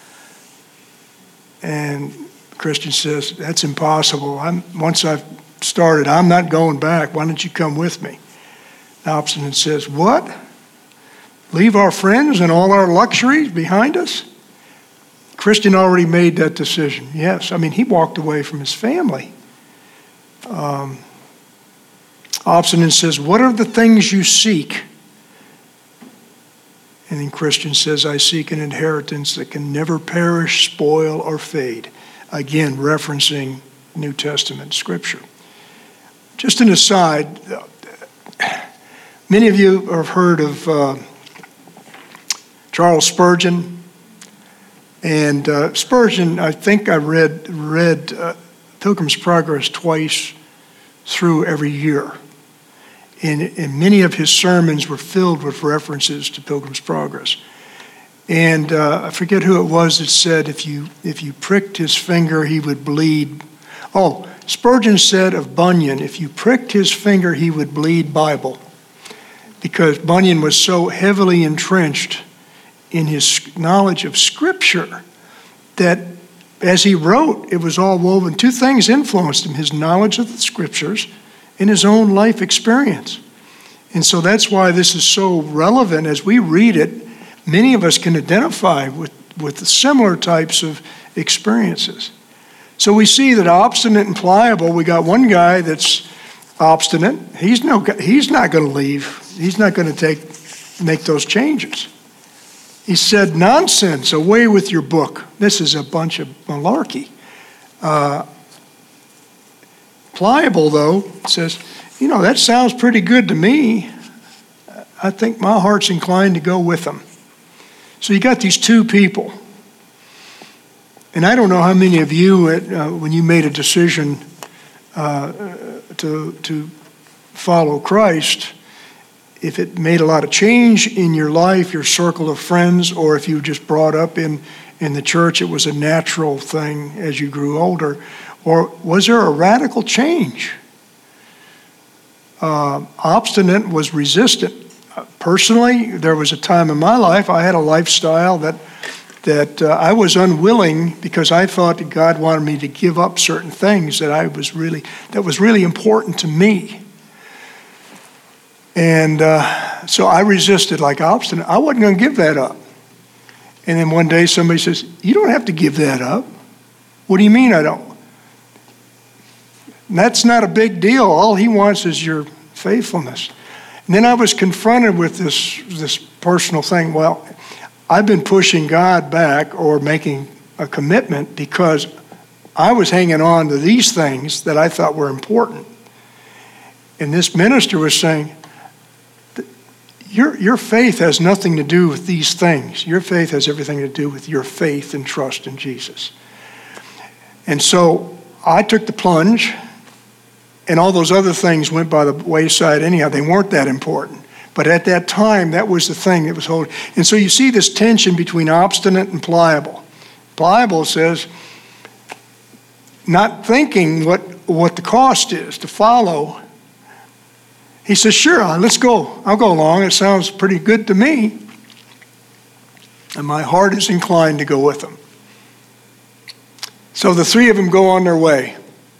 [SPEAKER 1] And Christian says, that's impossible. Once I've started, I'm not going back. Why don't you come with me? The obstinate says, what? Leave our friends and all our luxuries behind us? Christian already made that decision. Yes, he walked away from his family. Obstinate says, what are the things you seek? And then Christian says, I seek an inheritance that can never perish, spoil, or fade. Again, referencing New Testament scripture. Just an aside, Many of you have heard of Charles Spurgeon. And Spurgeon, I think I read Pilgrim's Progress twice through every year. And many of his sermons were filled with references to Pilgrim's Progress. And I forget who it was that said if you pricked his finger, he would bleed. Oh, Spurgeon said of Bunyan, if you pricked his finger, he would bleed Bible. Because Bunyan was so heavily entrenched in his knowledge of Scripture that as he wrote, it was all woven. Two things influenced him: his knowledge of the Scriptures and his own life experience. And so that's why this is so relevant. As we read it, many of us can identify with the similar types of experiences. So we see that obstinate and pliable, we got one guy that's obstinate. He's not going to leave. He's not going to make those changes. He said, nonsense, away with your book. This is a bunch of malarkey. Pliable, though, says, that sounds pretty good to me. I think my heart's inclined to go with them. So you got these two people. And I don't know how many of you, when you made a decision to follow Christ, if it made a lot of change in your life, your circle of friends, or if you just brought up in the church, it was a natural thing as you grew older, or was there a radical change? Obstinate was resistant. Personally, there was a time in my life I had a lifestyle that I was unwilling because I thought that God wanted me to give up certain things that was really important to me. And so I resisted like obstinate. I wasn't going to give that up. And then one day somebody says, you don't have to give that up. What do you mean I don't? And that's not a big deal. All he wants is your faithfulness. And then I was confronted with this personal thing. Well, I've been pushing God back or making a commitment because I was hanging on to these things that I thought were important. And this minister was saying, your faith has nothing to do with these things. Your faith has everything to do with your faith and trust in Jesus. And so I took the plunge, and all those other things went by the wayside anyhow. They weren't that important. But at that time, that was the thing that was holding. And so you see this tension between obstinate and pliable. Pliable says, not thinking what the cost is to follow. He says, sure, let's go. I'll go along. It sounds pretty good to me. And my heart is inclined to go with them. So the three of them go on their way.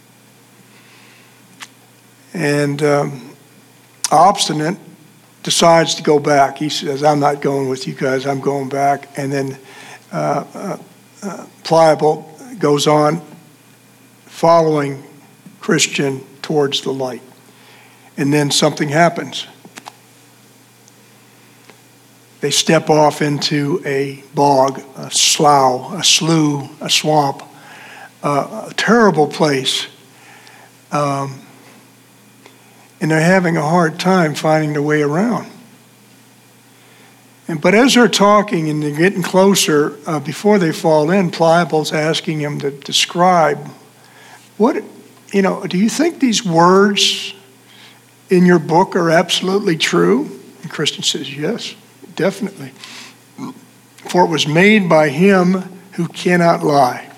[SPEAKER 1] And obstinate decides to go back. He says, I'm not going with you guys. I'm going back. And then pliable goes on following Christian towards the light. And then something happens. They step off into a bog, a slough, a slough, a swamp, a terrible place. And they're having a hard time finding their way around. But as they're talking and they're getting closer, before they fall in, Pliable's asking him to describe do you think these words in your book are absolutely true? And Christian says, yes, definitely. For it was made by him who cannot lie.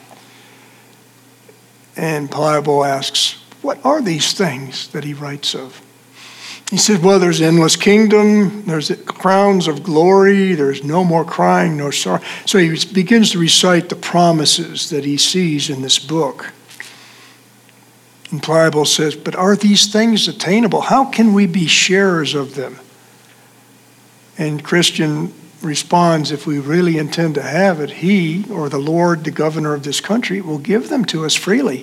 [SPEAKER 1] And Pliable asks, what are these things that he writes of? He said, well, there's endless kingdom, there's crowns of glory, there's no more crying, no sorrow. So he begins to recite the promises that he sees in this book. And Pliable says, but are these things attainable? How can we be sharers of them? And Christian responds, if we really intend to have it, he, or the Lord, the governor of this country, will give them to us freely.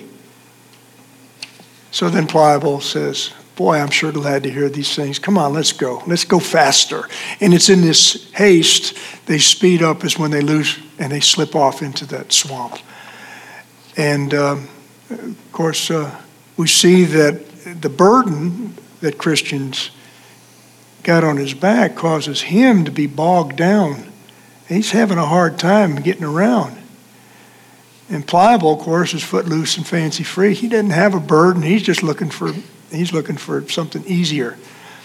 [SPEAKER 1] So then Pliable says, boy, I'm sure glad to hear these things. Come on, let's go. Let's go faster. And it's in this haste, they speed up is when they lose and they slip off into that swamp. And of course, we see that the burden that Christians got on his back causes him to be bogged down. He's having a hard time getting around. And Pliable, of course, is footloose and fancy free. He doesn't have a burden. He's just looking for something easier.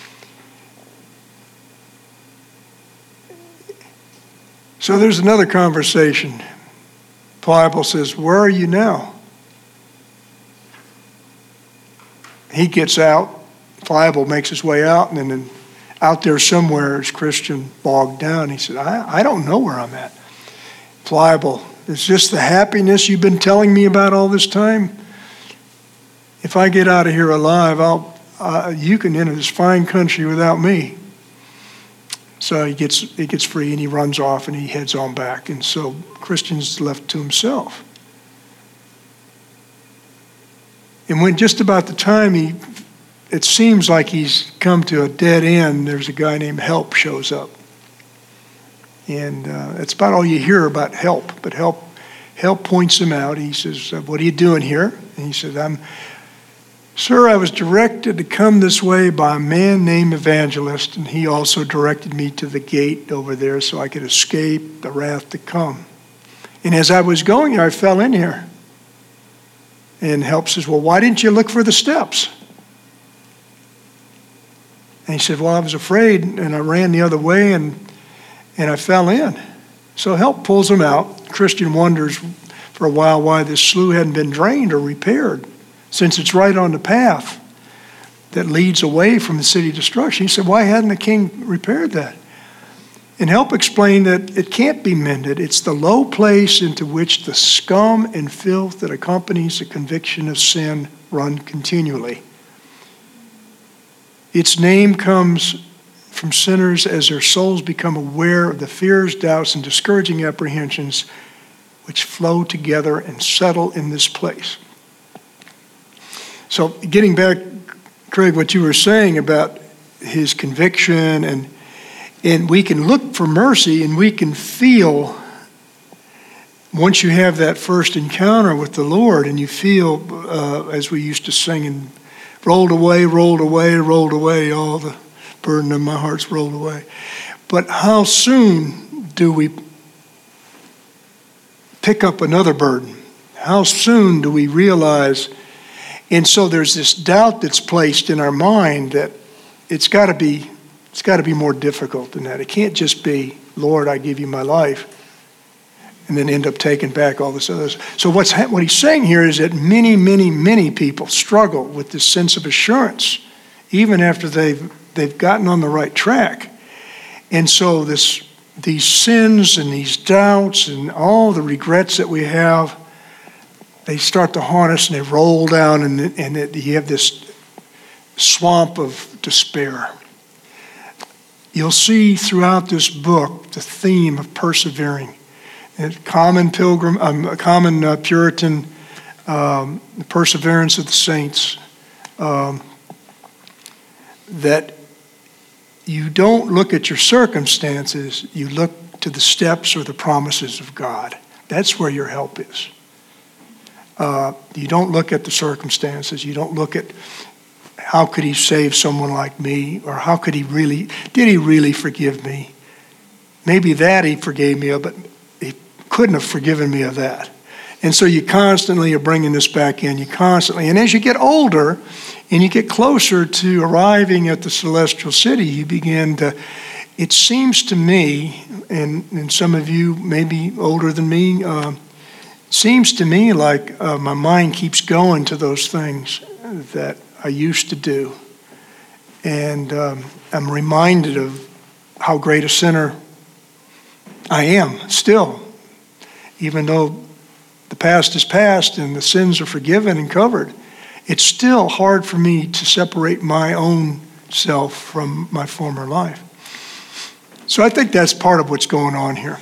[SPEAKER 1] So there's another conversation. Pliable says, "Where are you now?" He gets out. Pliable makes his way out, and then out there somewhere is Christian bogged down. He said, I don't know where I'm at. Pliable, is this the happiness you've been telling me about all this time? If I get out of here alive, you can enter this fine country without me. So he gets free, and he runs off, and he heads on back. And so Christian's left to himself. And when just about the time it seems like he's come to a dead end, there's a guy named Help shows up. And that's about all you hear about Help. But Help points him out. He says, "What are you doing here?" And he said, "Sir, I was directed to come this way by a man named Evangelist, and he also directed me to the gate over there so I could escape the wrath to come. And as I was going there, I fell in here." And Help says, "Well, why didn't you look for the steps?" And he said, "Well, I was afraid, and I ran the other way, and I fell in." So Help pulls him out. Christian wonders for a while why this slough hadn't been drained or repaired, since it's right on the path that leads away from the city of destruction. He said, "Why hadn't the king repaired that?" And Help explained that it can't be mended. It's the low place into which the scum and filth that accompanies the conviction of sin run continually. Its name comes from sinners as their souls become aware of the fears, doubts, and discouraging apprehensions which flow together and settle in this place. So getting back, Craig, what you were saying about his conviction, and we can look for mercy, and we can feel, once you have that first encounter with the Lord, and you feel, as we used to sing, and rolled away, rolled away, rolled away, all the burden of my heart's rolled away. But how soon do we pick up another burden? How soon do we realize? And so there's this doubt that's placed in our mind that it's got to be more difficult than that. It can't just be, "Lord, I give you my life," and then end up taking back all this other. So what he's saying here is that many, many, many people struggle with this sense of assurance, even after they've gotten on the right track. And so these sins and these doubts and all the regrets that we have, they start to haunt us, and they roll down, and you have this swamp of despair. You'll see throughout this book the theme of persevering. Common Puritan, the perseverance of the saints, that you don't look at your circumstances, you look to the steps or the promises of God. That's where your help is. You don't look at the circumstances. You don't look at how could he save someone like me, or did he really forgive me? Maybe that he forgave me of, but he couldn't have forgiven me of that. And so you constantly are bringing this back in. And as you get older and you get closer to arriving at the celestial city, you begin to, it seems to me, and some of you may be older than me, seems to me like my mind keeps going to those things that I used to do. And I'm reminded of how great a sinner I am still. Even though the past is past and the sins are forgiven and covered, it's still hard for me to separate my own self from my former life. So I think that's part of what's going on here.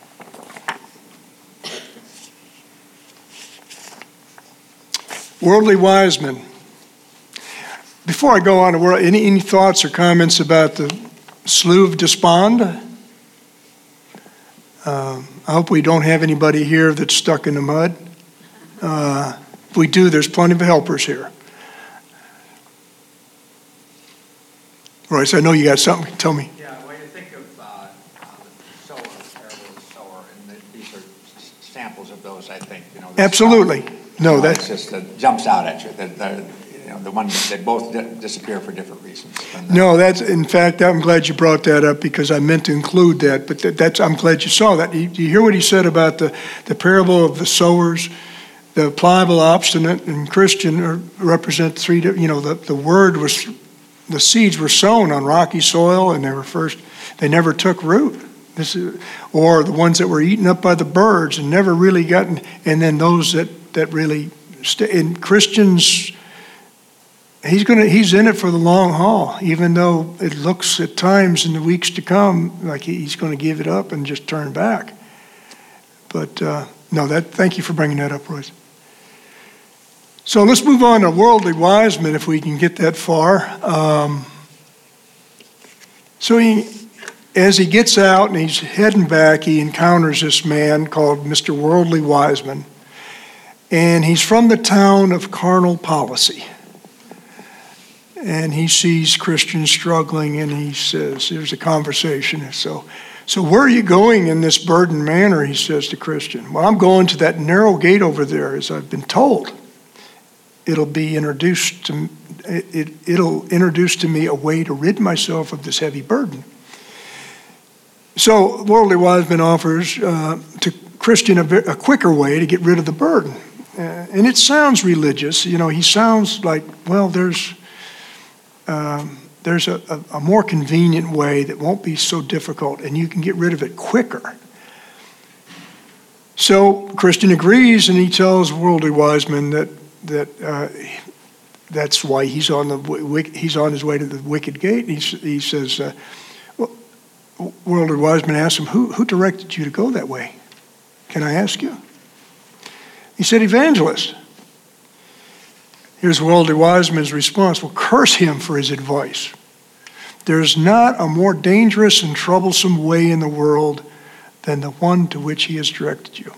[SPEAKER 1] Worldly wise men. Before I go on to world, any thoughts or comments about the Slough of Despond? I hope we don't have anybody here that's stuck in the mud. If we do, there's plenty of helpers here. Royce, I know you got something. Tell me.
[SPEAKER 2] Yeah, when you think of the sower, the parable of the sower, and these are samples of those, I think,
[SPEAKER 1] Absolutely. No,
[SPEAKER 2] It's
[SPEAKER 1] that's
[SPEAKER 2] just that jumps out at you. The one they both disappear for different reasons.
[SPEAKER 1] no. That's in fact. I'm glad you brought that up because I meant to include that. But that's. I'm glad you saw that. You hear what he said about the parable of the sowers, the pliable, obstinate, and Christian represent three. The word was, the seeds were sown on rocky soil, and they never took root. Or the ones that were eaten up by the birds and never really gotten. And then those that really in Christians. He's in it for the long haul, even though it looks at times in the weeks to come like he's going to give it up and just turn back. But thank you for bringing that up, Royce. So let's move on to worldly wise men, if we can get that far. As he gets out and he's heading back, he encounters this man called Mr. Worldly Wiseman, and he's from the town of Carnal Policy. And he sees Christians struggling, and he says, there's a conversation. So where are you going in this burdened manner, he says to Christian. Well, I'm going to that narrow gate over there, as I've been told. It'll introduce to me a way to rid myself of this heavy burden. So Worldly Wiseman offers to Christian a quicker way to get rid of the burden. And it sounds religious. He sounds like, well, there's a more convenient way that won't be so difficult, and you can get rid of it quicker. So Christian agrees, and he tells Worldly Wiseman that's why he's on his way to the wicket gate. He says, Worldly Wiseman asks him, who directed you to go that way? Can I ask you? He said, Evangelist. Here's Worldly Wiseman's response. Well, curse him for his advice. There's not a more dangerous and troublesome way in the world than the one to which he has directed you.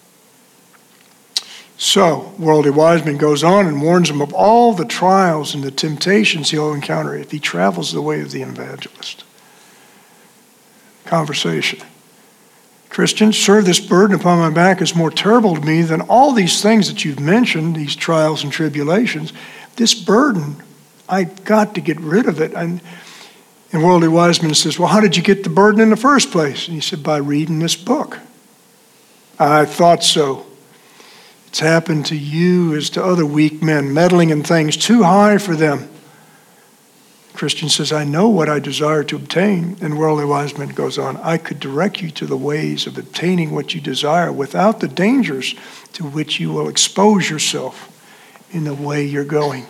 [SPEAKER 1] So, Worldly Wiseman goes on and warns him of all the trials and the temptations he'll encounter if he travels the way of the evangelist. Conversation. Christian, sir, this burden upon my back is more terrible to me than all these things that you've mentioned, these trials and tribulations. This burden, I've got to get rid of it. And Worldly Wiseman says, well, how did you get the burden in the first place? And he said, by reading this book. I thought so. It's happened to you as to other weak men, meddling in things too high for them. Christian says, I know what I desire to obtain. And Worldly Wiseman goes on, I could direct you to the ways of obtaining what you desire without the dangers to which you will expose yourself in the way you're going.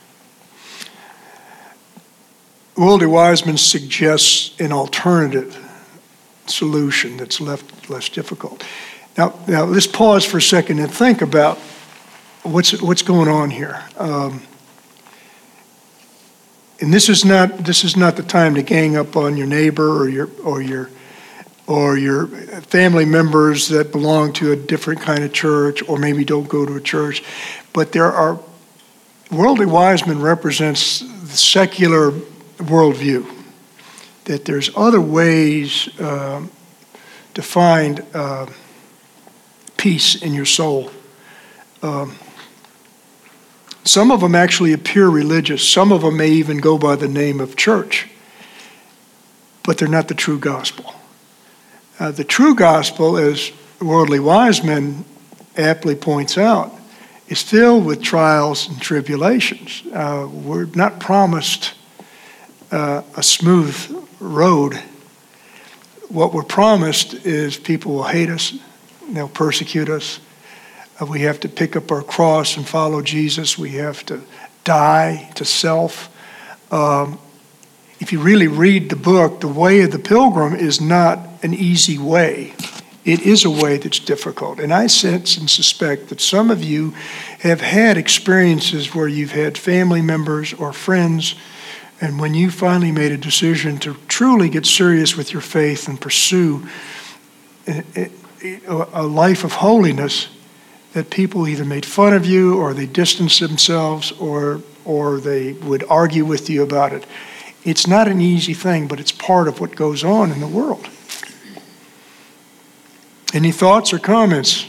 [SPEAKER 1] Worldly Wiseman suggests an alternative solution that's less difficult. Now let's pause for a second and think about what's going on here. And this is not the time to gang up on your neighbor or your family members that belong to a different kind of church or maybe don't go to a church. But Worldly Wiseman represents the secular worldview, that there's other ways to find peace in your soul. Some of them actually appear religious. Some of them may even go by the name of church. But they're not the true gospel. The true gospel, as Worldly Wiseman aptly points out, is filled with trials and tribulations. We're not promised a smooth road. What we're promised is people will hate us. They'll persecute us. We have to pick up our cross and follow Jesus. We have to die to self. If you really read the book, the way of the pilgrim is not an easy way. It is a way that's difficult. And I sense and suspect that some of you have had experiences where you've had family members or friends, and when you finally made a decision to truly get serious with your faith and pursue a life of holiness, that people either made fun of you or they distanced themselves or they would argue with you about it. It's not an easy thing, but it's part of what goes on in the world. Any thoughts or comments?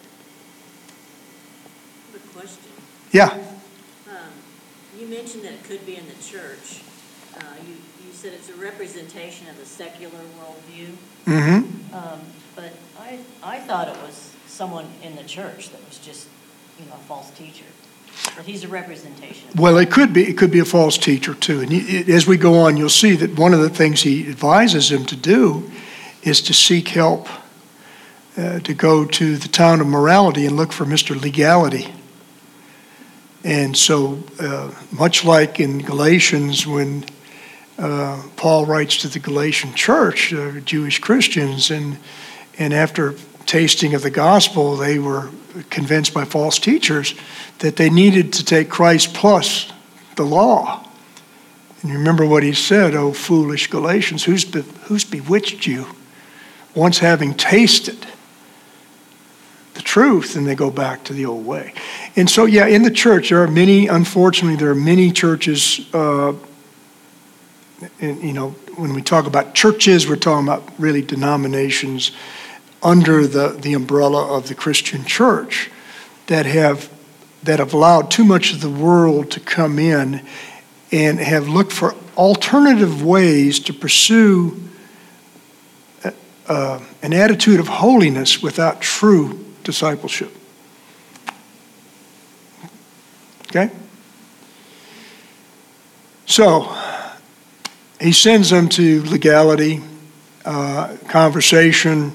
[SPEAKER 6] I have a question.
[SPEAKER 1] Yeah.
[SPEAKER 6] You mentioned that it could be in the church. You said it's a representation of the secular worldview.
[SPEAKER 1] Mm-hmm.
[SPEAKER 6] But I thought it was someone in the church that was just, a false teacher. But he's a representation.
[SPEAKER 1] Well, it could be a false teacher too. And as we go on, you'll see that one of the things he advises him to do is to seek help, to go to the town of morality and look for Mr. Legality. And so, much like in Galatians, when Paul writes to the Galatian church, Jewish Christians, and after tasting of the gospel, they were convinced by false teachers that they needed to take Christ plus the law. And you remember what he said, "O foolish Galatians, who's bewitched you? Once having tasted the truth," and they go back to the old way. And so, in the church, unfortunately, there are many churches, when we talk about churches, we're talking about really denominations under the umbrella of the Christian church that have allowed too much of the world to come in and have looked for alternative ways to pursue an attitude of holiness without true discipleship. Okay? So, he sends them to Legality, conversation,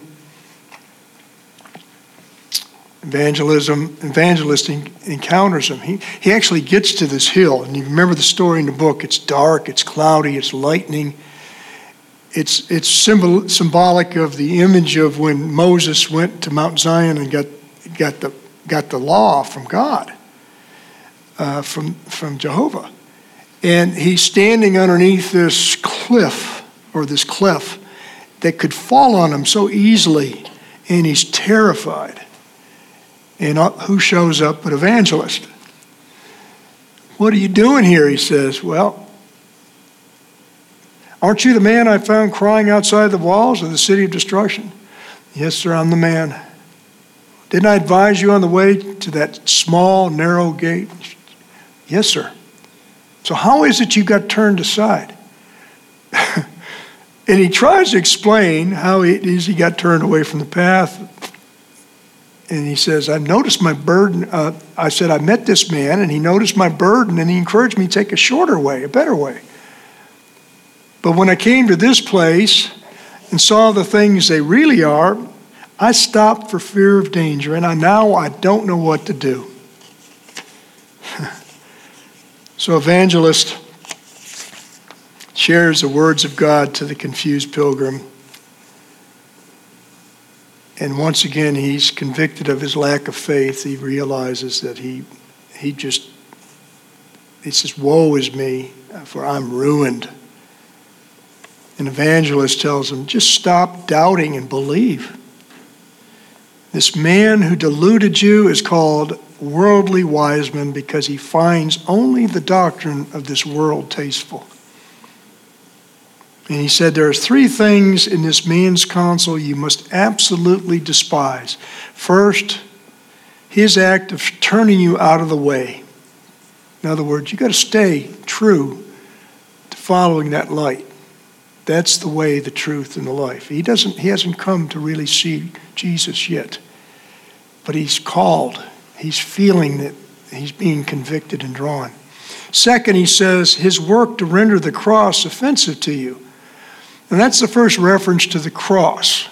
[SPEAKER 1] evangelist encounters him. He actually gets to this hill, and you remember the story in the book. It's dark, it's cloudy, it's lightning. It's symbolic of the image of when Moses went to Mount Zion and got the law from God, from Jehovah. And he's standing underneath this cliff, or this cleft, that could fall on him so easily, and he's terrified. And who shows up but evangelist? "What are you doing here?" he says. "Well, aren't you the man I found crying outside the walls of the city of destruction?" "Yes, sir, I'm the man." "Didn't I advise you on the way to that small, narrow gate?" "Yes, sir." "So how is it you got turned aside?" And he tries to explain how it is he got turned away from the path. And he says, "I've noticed my burden." I said, "I met this man, and he noticed my burden, and he encouraged me to take a shorter way, a better way. But when I came to this place and saw the things they really are, I stopped for fear of danger, and now I don't know what to do." So evangelist shares the words of God to the confused pilgrim. And once again, he's convicted of his lack of faith. He realizes that he says, "Woe is me, for I'm ruined." An evangelist tells him, "Just stop doubting and believe. This man who deluded you is called worldly wiseman because he finds only the doctrine of this world tasteful." And he said, "There are three things in this man's counsel you must absolutely despise. First, his act of turning you out of the way. In other words, you've got to stay true to following that light. That's the way, the truth, and the life." He hasn't come to really see Jesus yet. But he's called. He's feeling that he's being convicted and drawn. Second, he says, his work to render the cross offensive to you. And that's the first reference to the cross.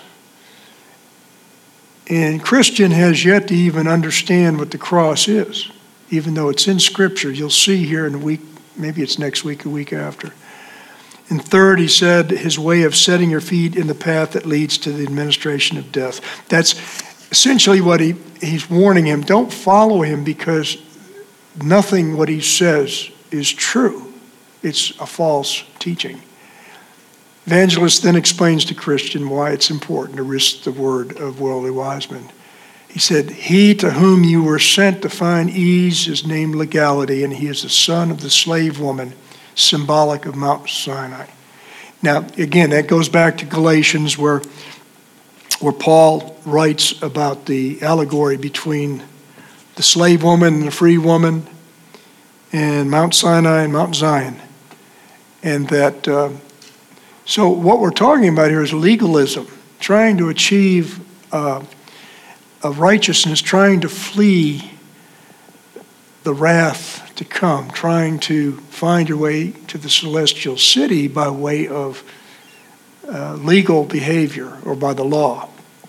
[SPEAKER 1] And Christian has yet to even understand what the cross is, even though it's in Scripture. You'll see here in a week, maybe it's next week, a week after. And third, he said, his way of setting your feet in the path that leads to the administration of death. That's essentially what he's warning him. Don't follow him because nothing what he says is true. It's a false teaching. Evangelist then explains to Christian why it's important to risk the word of worldly wiseman. He said, "He to whom you were sent to find ease is named Legality, and he is the son of the slave woman, symbolic of Mount Sinai. Now, again, that goes back to Galatians where Paul writes about the allegory between the slave woman and the free woman, and Mount Sinai and Mount Zion. And that, so what we're talking about here is legalism, trying to achieve a righteousness, trying to flee the wrath to come, trying to find your way to the celestial city by way of legal behavior or by the law.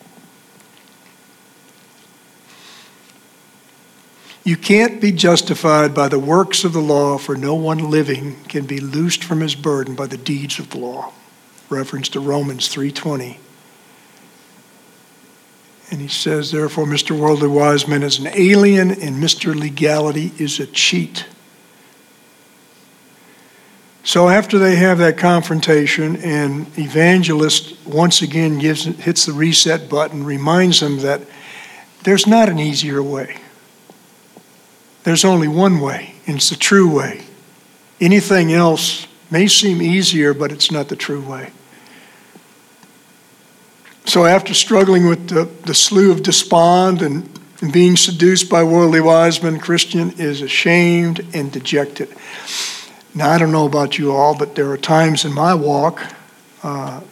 [SPEAKER 1] You can't be justified by the works of the law, for no one living can be loosed from his burden by the deeds of the law. Reference to Romans 3:20. And he says, therefore, Mr. Worldly Wiseman is an alien and Mr. Legality is a cheat. So after they have that confrontation, and evangelist once again hits the reset button, reminds them that there's not an easier way. There's only one way, and it's the true way. Anything else may seem easier, but it's not the true way. So after struggling with the slough of despond and being seduced by worldly wisemen, Christian is ashamed and dejected. Now, I don't know about you all, but there are times in my walk, and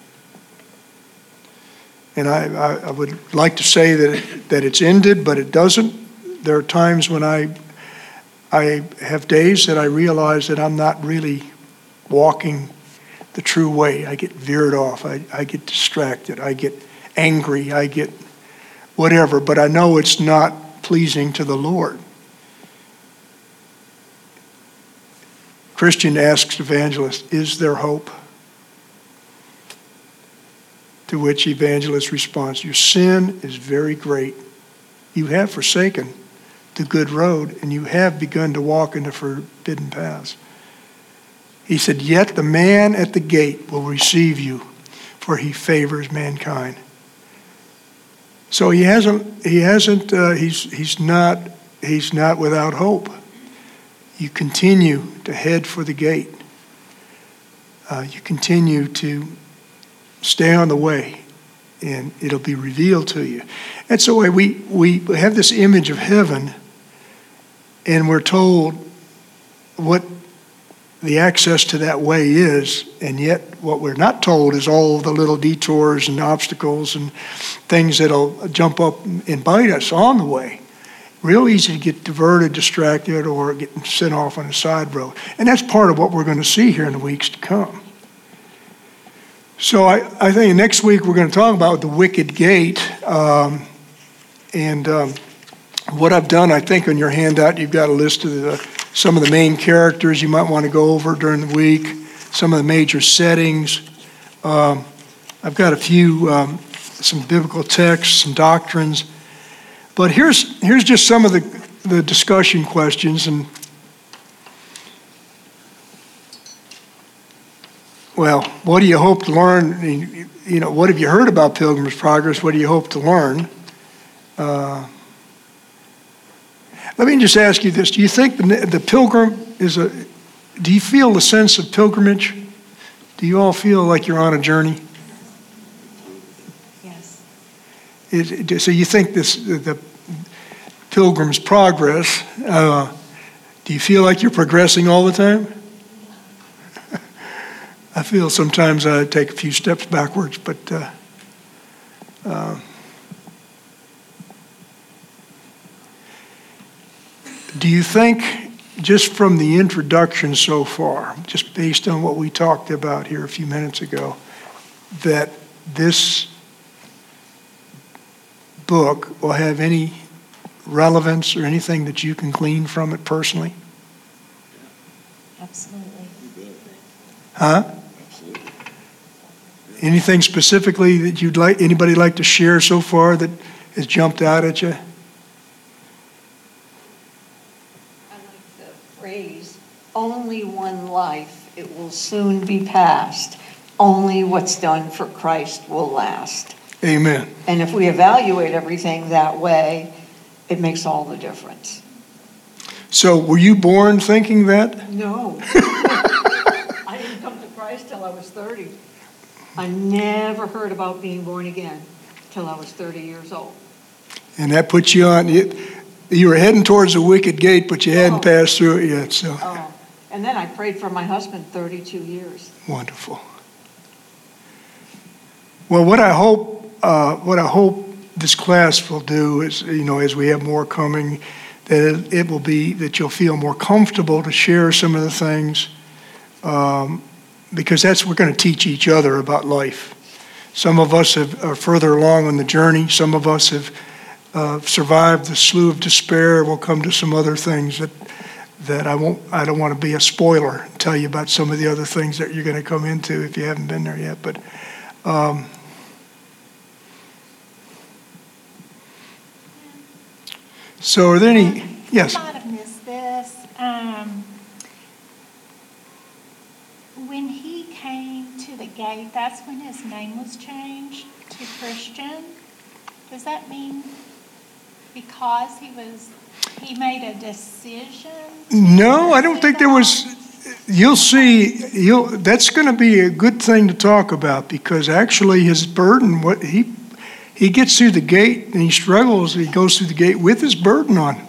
[SPEAKER 1] I would like to say that it's ended, but it doesn't. There are times when I have days that I realize that I'm not really walking the true way. I get veered off. I get distracted. I get angry. I get whatever. But I know it's not pleasing to the Lord. Christian asks evangelist, is there hope? To which evangelist responds, your sin is very great. You have forsaken the good road, and you have begun to walk in the forbidden paths. He said, yet the man at the gate will receive you, for he favors mankind. So he's not without hope. You continue to head for the gate. You continue to stay on the way, and it'll be revealed to you. And so we have this image of heaven, and we're told what the access to that way is, and yet what we're not told is all the little detours and obstacles and things that'll jump up and bite us on the way. Real easy to get diverted, distracted, or get sent off on a side road. And that's part of what we're going to see here in the weeks to come. So I think next week we're going to talk about the wicked gate. What I've done, I think on your handout, you've got a list of some of the main characters you might want to go over during the week, some of the major settings. I've got a few, some biblical texts, some doctrines. But here's just some of the discussion questions. And well, what do you hope to learn? You know, what have you heard about Pilgrim's Progress? What do you hope to learn? Let me just ask you this. Do you think the pilgrim do you feel the sense of pilgrimage? Do you all feel like you're on a journey?
[SPEAKER 5] Yes.
[SPEAKER 1] So you think the Pilgrim's Progress, do you feel like you're progressing all the time? I feel sometimes I take a few steps backwards, but do you think, just from the introduction so far, just based on what we talked about here a few minutes ago, that this book will have any relevance or anything that you can glean from it personally?
[SPEAKER 6] Absolutely.
[SPEAKER 1] Huh?
[SPEAKER 4] Absolutely.
[SPEAKER 1] Anything specifically that anybody like to share so far that has jumped out at you?
[SPEAKER 7] I like the phrase, only one life, it will soon be past. Only what's done for Christ will last.
[SPEAKER 1] Amen.
[SPEAKER 7] And if we evaluate everything that way, it makes all the difference.
[SPEAKER 1] So were you born thinking that?
[SPEAKER 7] No. Christ till I was 30. I never heard about being born again till I was 30 years old.
[SPEAKER 1] And that puts you on, you were heading towards the wicket gate, but you hadn't passed through it yet, so.
[SPEAKER 7] Oh, and then I prayed for my husband 32 years.
[SPEAKER 1] Wonderful. Well, what I hope this class will do is, as we have more coming, that it will be that you'll feel more comfortable to share some of the things, because we're going to teach each other about life. Some of us are further along on the journey. Some of us have survived the slough of despair. We'll come to some other things that I don't want to be a spoiler and tell you about some of the other things that you're going to come into if you haven't been there yet. But so are there any? Yes.
[SPEAKER 8] I might have missed this. When he came to the gate, that's when his name was changed to Christian. Does that mean because he made a decision?
[SPEAKER 1] No, I don't think there was. You'll see. That's going to be a good thing to talk about, because actually his burden, he gets through the gate and he struggles. He goes through the gate with his burden on.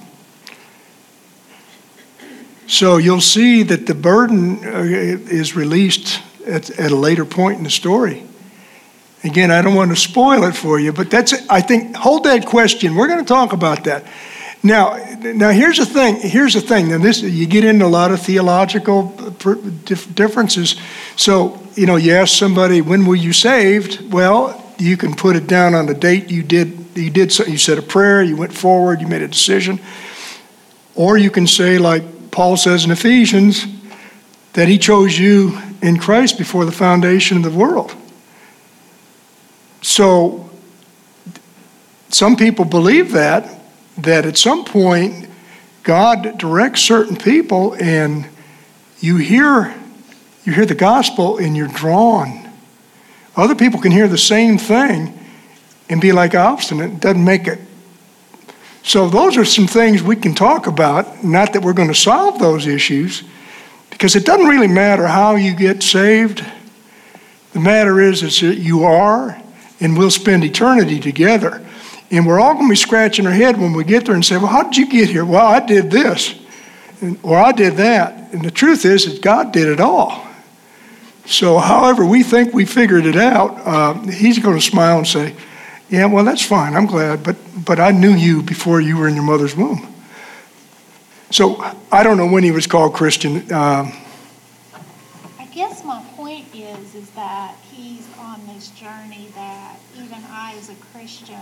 [SPEAKER 1] So you'll see that the burden is released at a later point in the story. Again, I don't want to spoil it for you, but I think, hold that question. We're going to talk about that. Now here's the thing. Now you get into a lot of theological differences. So, you ask somebody, when were you saved? Well, you can put it down on the date you said a prayer, you went forward, you made a decision. Or you can say, like Paul says in Ephesians, that he chose you in Christ before the foundation of the world. So some people believe that at some point God directs certain people and you hear the gospel and you're drawn. Other people can hear the same thing and be like obstinate. It doesn't make it. So those are some things we can talk about. Not that we're going to solve those issues, because it doesn't really matter how you get saved. The matter is that you are, and we'll spend eternity together. And we're all going to be scratching our head when we get there and say, well, how did you get here? Well, I did this, or I did that. And the truth is that God did it all. So however we think we figured it out, he's going to smile and say, yeah, well, that's fine. I'm glad. But I knew you before you were in your mother's womb. So I don't know when he was called Christian.
[SPEAKER 8] I guess my point is that he's on this journey that even I, as a Christian,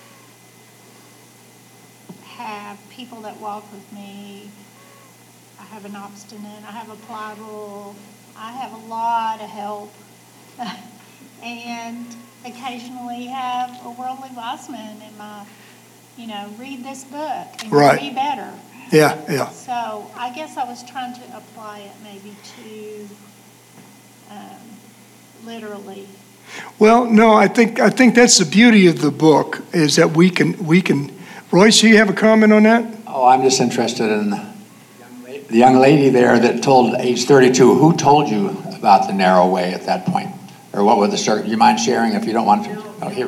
[SPEAKER 8] have people that walk with me. I have an obstinate, I have a pliable, I have a lot of help. And occasionally have a worldly wise man in my, read this book and
[SPEAKER 1] right.
[SPEAKER 8] You'll be better.
[SPEAKER 1] Yeah.
[SPEAKER 8] So I guess I was trying to apply it maybe to literally.
[SPEAKER 1] Well, no, I think that's the beauty of the book, is that we can. Royce, do you have a comment on that?
[SPEAKER 9] Oh, I'm just interested in the young lady there that told age 32. Who told you about the narrow way at that point? Or what were the circumstances? You mind sharing if you don't want to? Oh, here.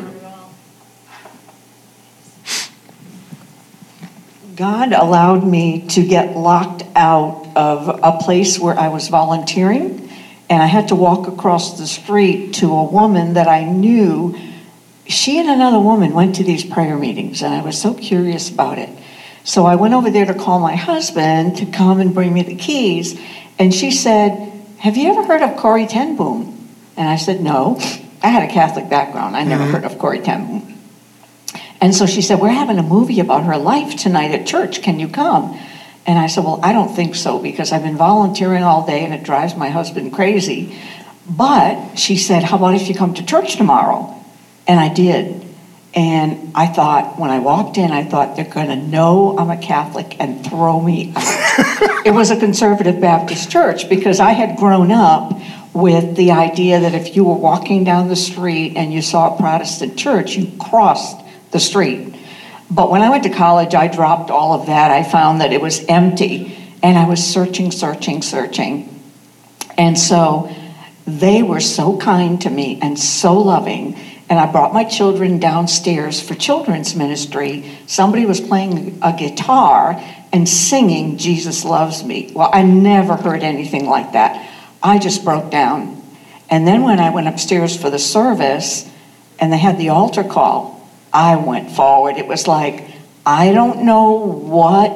[SPEAKER 7] God allowed me to get locked out of a place where I was volunteering, and I had to walk across the street to a woman that I knew. She and another woman went to these prayer meetings, and I was so curious about it. So I went over there to call my husband to come and bring me the keys, and she said, have you ever heard of Corrie ten Boom? And I said, no. I had a Catholic background. I never heard of Corrie ten Boom. And so she said, we're having a movie about her life tonight at church. Can you come? And I said, well, I don't think so, because I've been volunteering all day and it drives my husband crazy. But she said, how about if you come to church tomorrow? And I did. And I thought, when I walked in, I thought, they're going to know I'm a Catholic and throw me out. It was a conservative Baptist church, because I had grown up with the idea that if you were walking down the street and you saw a Protestant church, you crossed the street. But when I went to college, I dropped all of that. I found that it was empty, and I was searching. And so They were so kind to me and so loving. And I brought my children downstairs for children's ministry. Somebody was playing a guitar and singing Jesus Loves Me. Well, I never heard anything like that. I just broke down. And then when I went upstairs for the service and they had the altar call, I went forward. It was like, I don't know what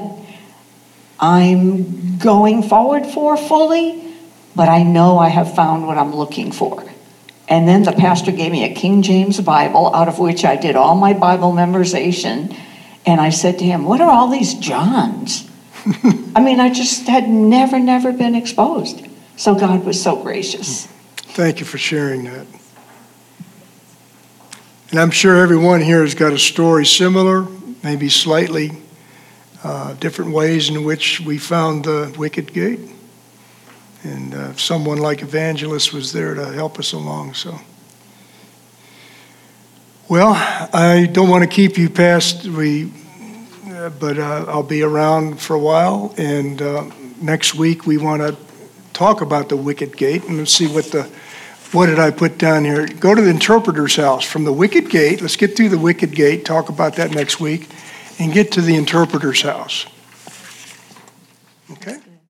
[SPEAKER 7] I'm going forward for fully, but I know I have found what I'm looking for. And then the pastor gave me a King James Bible, out of which I did all my Bible memorization. And I said to him, what are all these Johns? I mean, I just had never been exposed. So God was so gracious.
[SPEAKER 1] Thank you for sharing that. And I'm sure everyone here has got a story similar, maybe slightly different ways in which we found the wicket gate. And someone like Evangelist was there to help us along. So, well, I don't want to keep you past but I'll be around for a while. And next week we want to talk about the wicket gate, and let's see what did I put down here. Go to the interpreter's house from the wicket gate. Let's get through the wicket gate. Talk about that next week, and get to the interpreter's house.